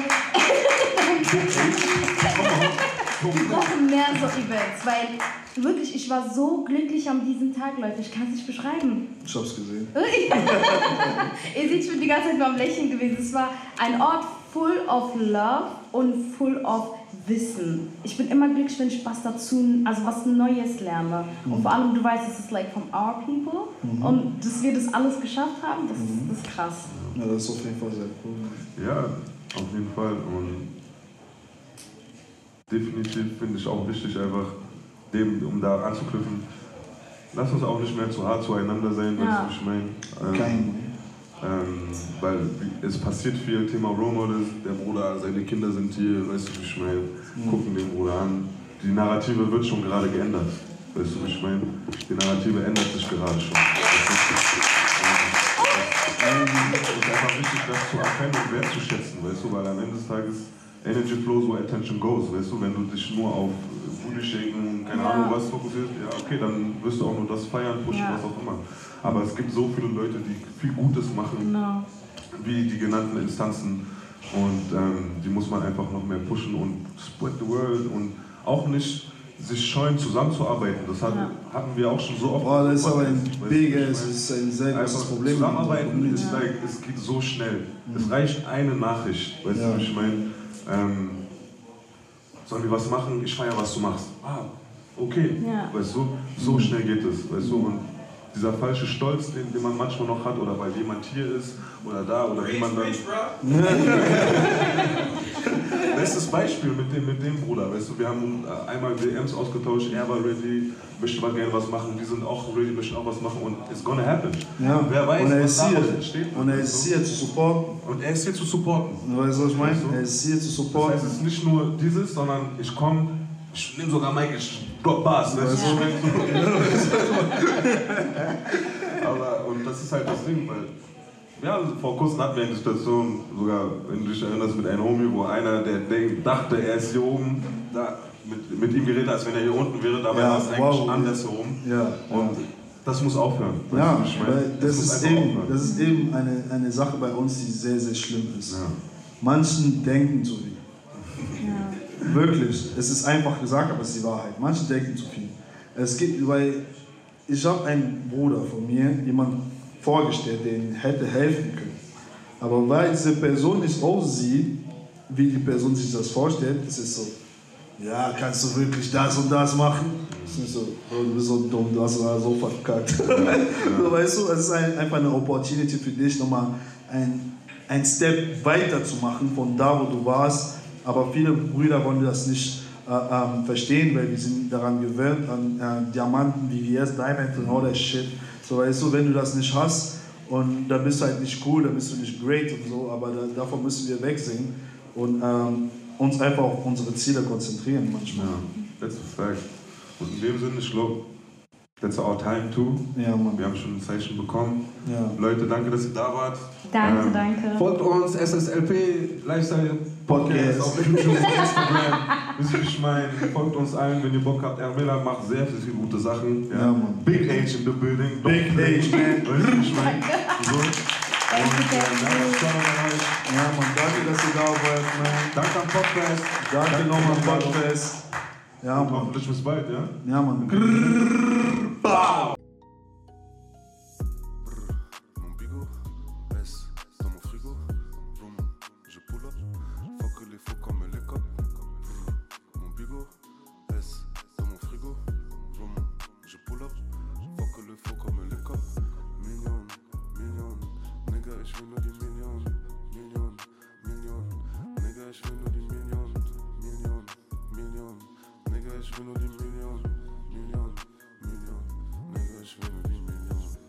wir brauchen mehr so Events, weil wirklich, ich war so glücklich an diesem Tag, Leute, ich kann es nicht beschreiben. Ich hab's gesehen. Ihr seht, ich bin die ganze Zeit nur am Lächeln gewesen. Es war ein Ort full of love und full of Wissen. Ich bin immer glücklich, wenn ich was dazu, also was Neues lerne. Mhm. Und vor allem, du weißt, es ist like from our people. Mhm. Und dass wir das alles geschafft haben, das, mhm. das ist krass. Ja, das ist auf jeden Fall sehr cool. Ja, auf jeden Fall. Und definitiv finde ich auch wichtig, einfach dem, um da anzuknüpfen, lass uns auch nicht mehr zu hart zueinander sein, ja. weißt du, ich meine. Ähm, ähm, weil es passiert viel, Thema Role Models, der Bruder, seine Kinder sind hier, weißt du, ich meine, mhm. gucken den Bruder an. Die Narrative wird schon gerade geändert, weißt du, ich meine, die Narrative ändert sich gerade schon. Es ist einfach wichtig, das zu erkennen und wertzuschätzen, weißt du, weil am Ende des Tages Energy flows where attention goes, weißt du, wenn du dich nur auf Booty shaken, keine ja. Ahnung was fokussierst, ja okay, dann wirst du auch nur das feiern, pushen, ja. was auch immer. Aber es gibt so viele Leute, die viel Gutes machen, genau. wie die genannten Instanzen und ähm, die muss man einfach noch mehr pushen und spread the word und auch nicht sich scheuen, zusammenzuarbeiten. Das hat, ja. hatten wir auch schon so oft. Oh, das ist aber ein Big, es ist ein sehr großes Problem. Zusammenarbeiten ist ja. like, es geht so schnell. Mhm. Es reicht eine Nachricht, weißt ja. du, ich meine, ähm, sollen wir was machen? Ich feiere, was du machst. Ah, okay, ja. weißt du, so schnell geht es, weißt du, und dieser falsche Stolz, den, den man manchmal noch hat, oder weil jemand hier ist, oder da, oder wie man dann... Bestes Beispiel mit dem, mit dem Bruder, weißt du, wir haben einmal D Ms ausgetauscht, er war ready, möchte mal gerne was machen, wir sind auch ready, möchten auch was machen und it's gonna happen. Ja. Wer weiß, und er was ist daraus hier. entsteht. Und er ist hier zu supporten. Und er ist hier zu supporten. Weißt du, was ich meine? Er ist hier zu supporten. Das heißt, es ist nicht nur dieses, sondern ich komme, ich nehme sogar Mike, ich drop Bars, weißt du? Aber, und das ist halt das Ding, weil ja, vor kurzem hatten wir eine Situation, sogar, wenn du dich erinnerst, mit einem Homie, wo einer, der dachte, er ist hier oben, da mit, mit ihm geredet, als wenn er hier unten wäre, dabei ja, war es eigentlich wow, andersherum. Ja, und ja. das muss aufhören. Ja, ich mein, das, das, ist eben, das ist eben eine, eine Sache bei uns, die sehr, sehr schlimm ist. Ja. Manchen denken zu viel. Ja. Wirklich, es ist einfach gesagt, aber es ist die Wahrheit. Manche denken zu viel. Es gibt, weil ich habe einen Bruder von mir, jemand vorgestellt, den hätte helfen können. Aber weil diese Person nicht aussieht, wie die Person sich das vorstellt, ist es so, ja, kannst du wirklich das und das machen? Es ist so, oh, du bist so dumm, du hast so verkackt. Ja, ja. So, weißt du, es ist ein, einfach eine Opportunity für dich, nochmal ein, ein Step weiter zu machen von da, wo du warst. Aber viele Brüder wollen das nicht äh, ähm, verstehen, weil wir sind daran gewöhnt, an äh, Diamanten, V V S, Diamond und all that shit. So, weißt du, wenn du das nicht hast und dann bist du halt nicht cool, dann bist du nicht great und so, aber da, davon müssen wir wegsehen. Und ähm, uns einfach auf unsere Ziele konzentrieren manchmal. Ja, that's a fact. Und in dem Sinne, ich glaube, that's our time too. Ja, Mann. Wir haben schon ein Zeichen bekommen. Ja. Leute, danke, dass ihr da wart. Danke, Ähm, danke. Folgt uns, S S L P, Lifestyle Podcast auf YouTube, Instagram. Wisst ihr, wie ich meine? Folgt uns allen, wenn ihr Bock habt. Ermila macht sehr, sehr viele gute Sachen. Ja. Ja, Mann. Big H in the building. Big H, man. Weißt du, wie ich meine? So. Danke, Und, äh, danke. ja, ciao an euch. Ja, Mann, danke, dass ihr da wart, man. Danke am Podcast. Danke nochmal, Podcast. Ja, Und Mann. hoffentlich bis bald, ja? Ja, Mann. Mon bigot, S dans mon frigo. Vroom, je pull up. Fuck les faux comme les copes. Mon bigot, S dans mon frigo. Vroom, je pull up. Fuck les faux comme les copes. Million, million, nigga, ich will nur die Million.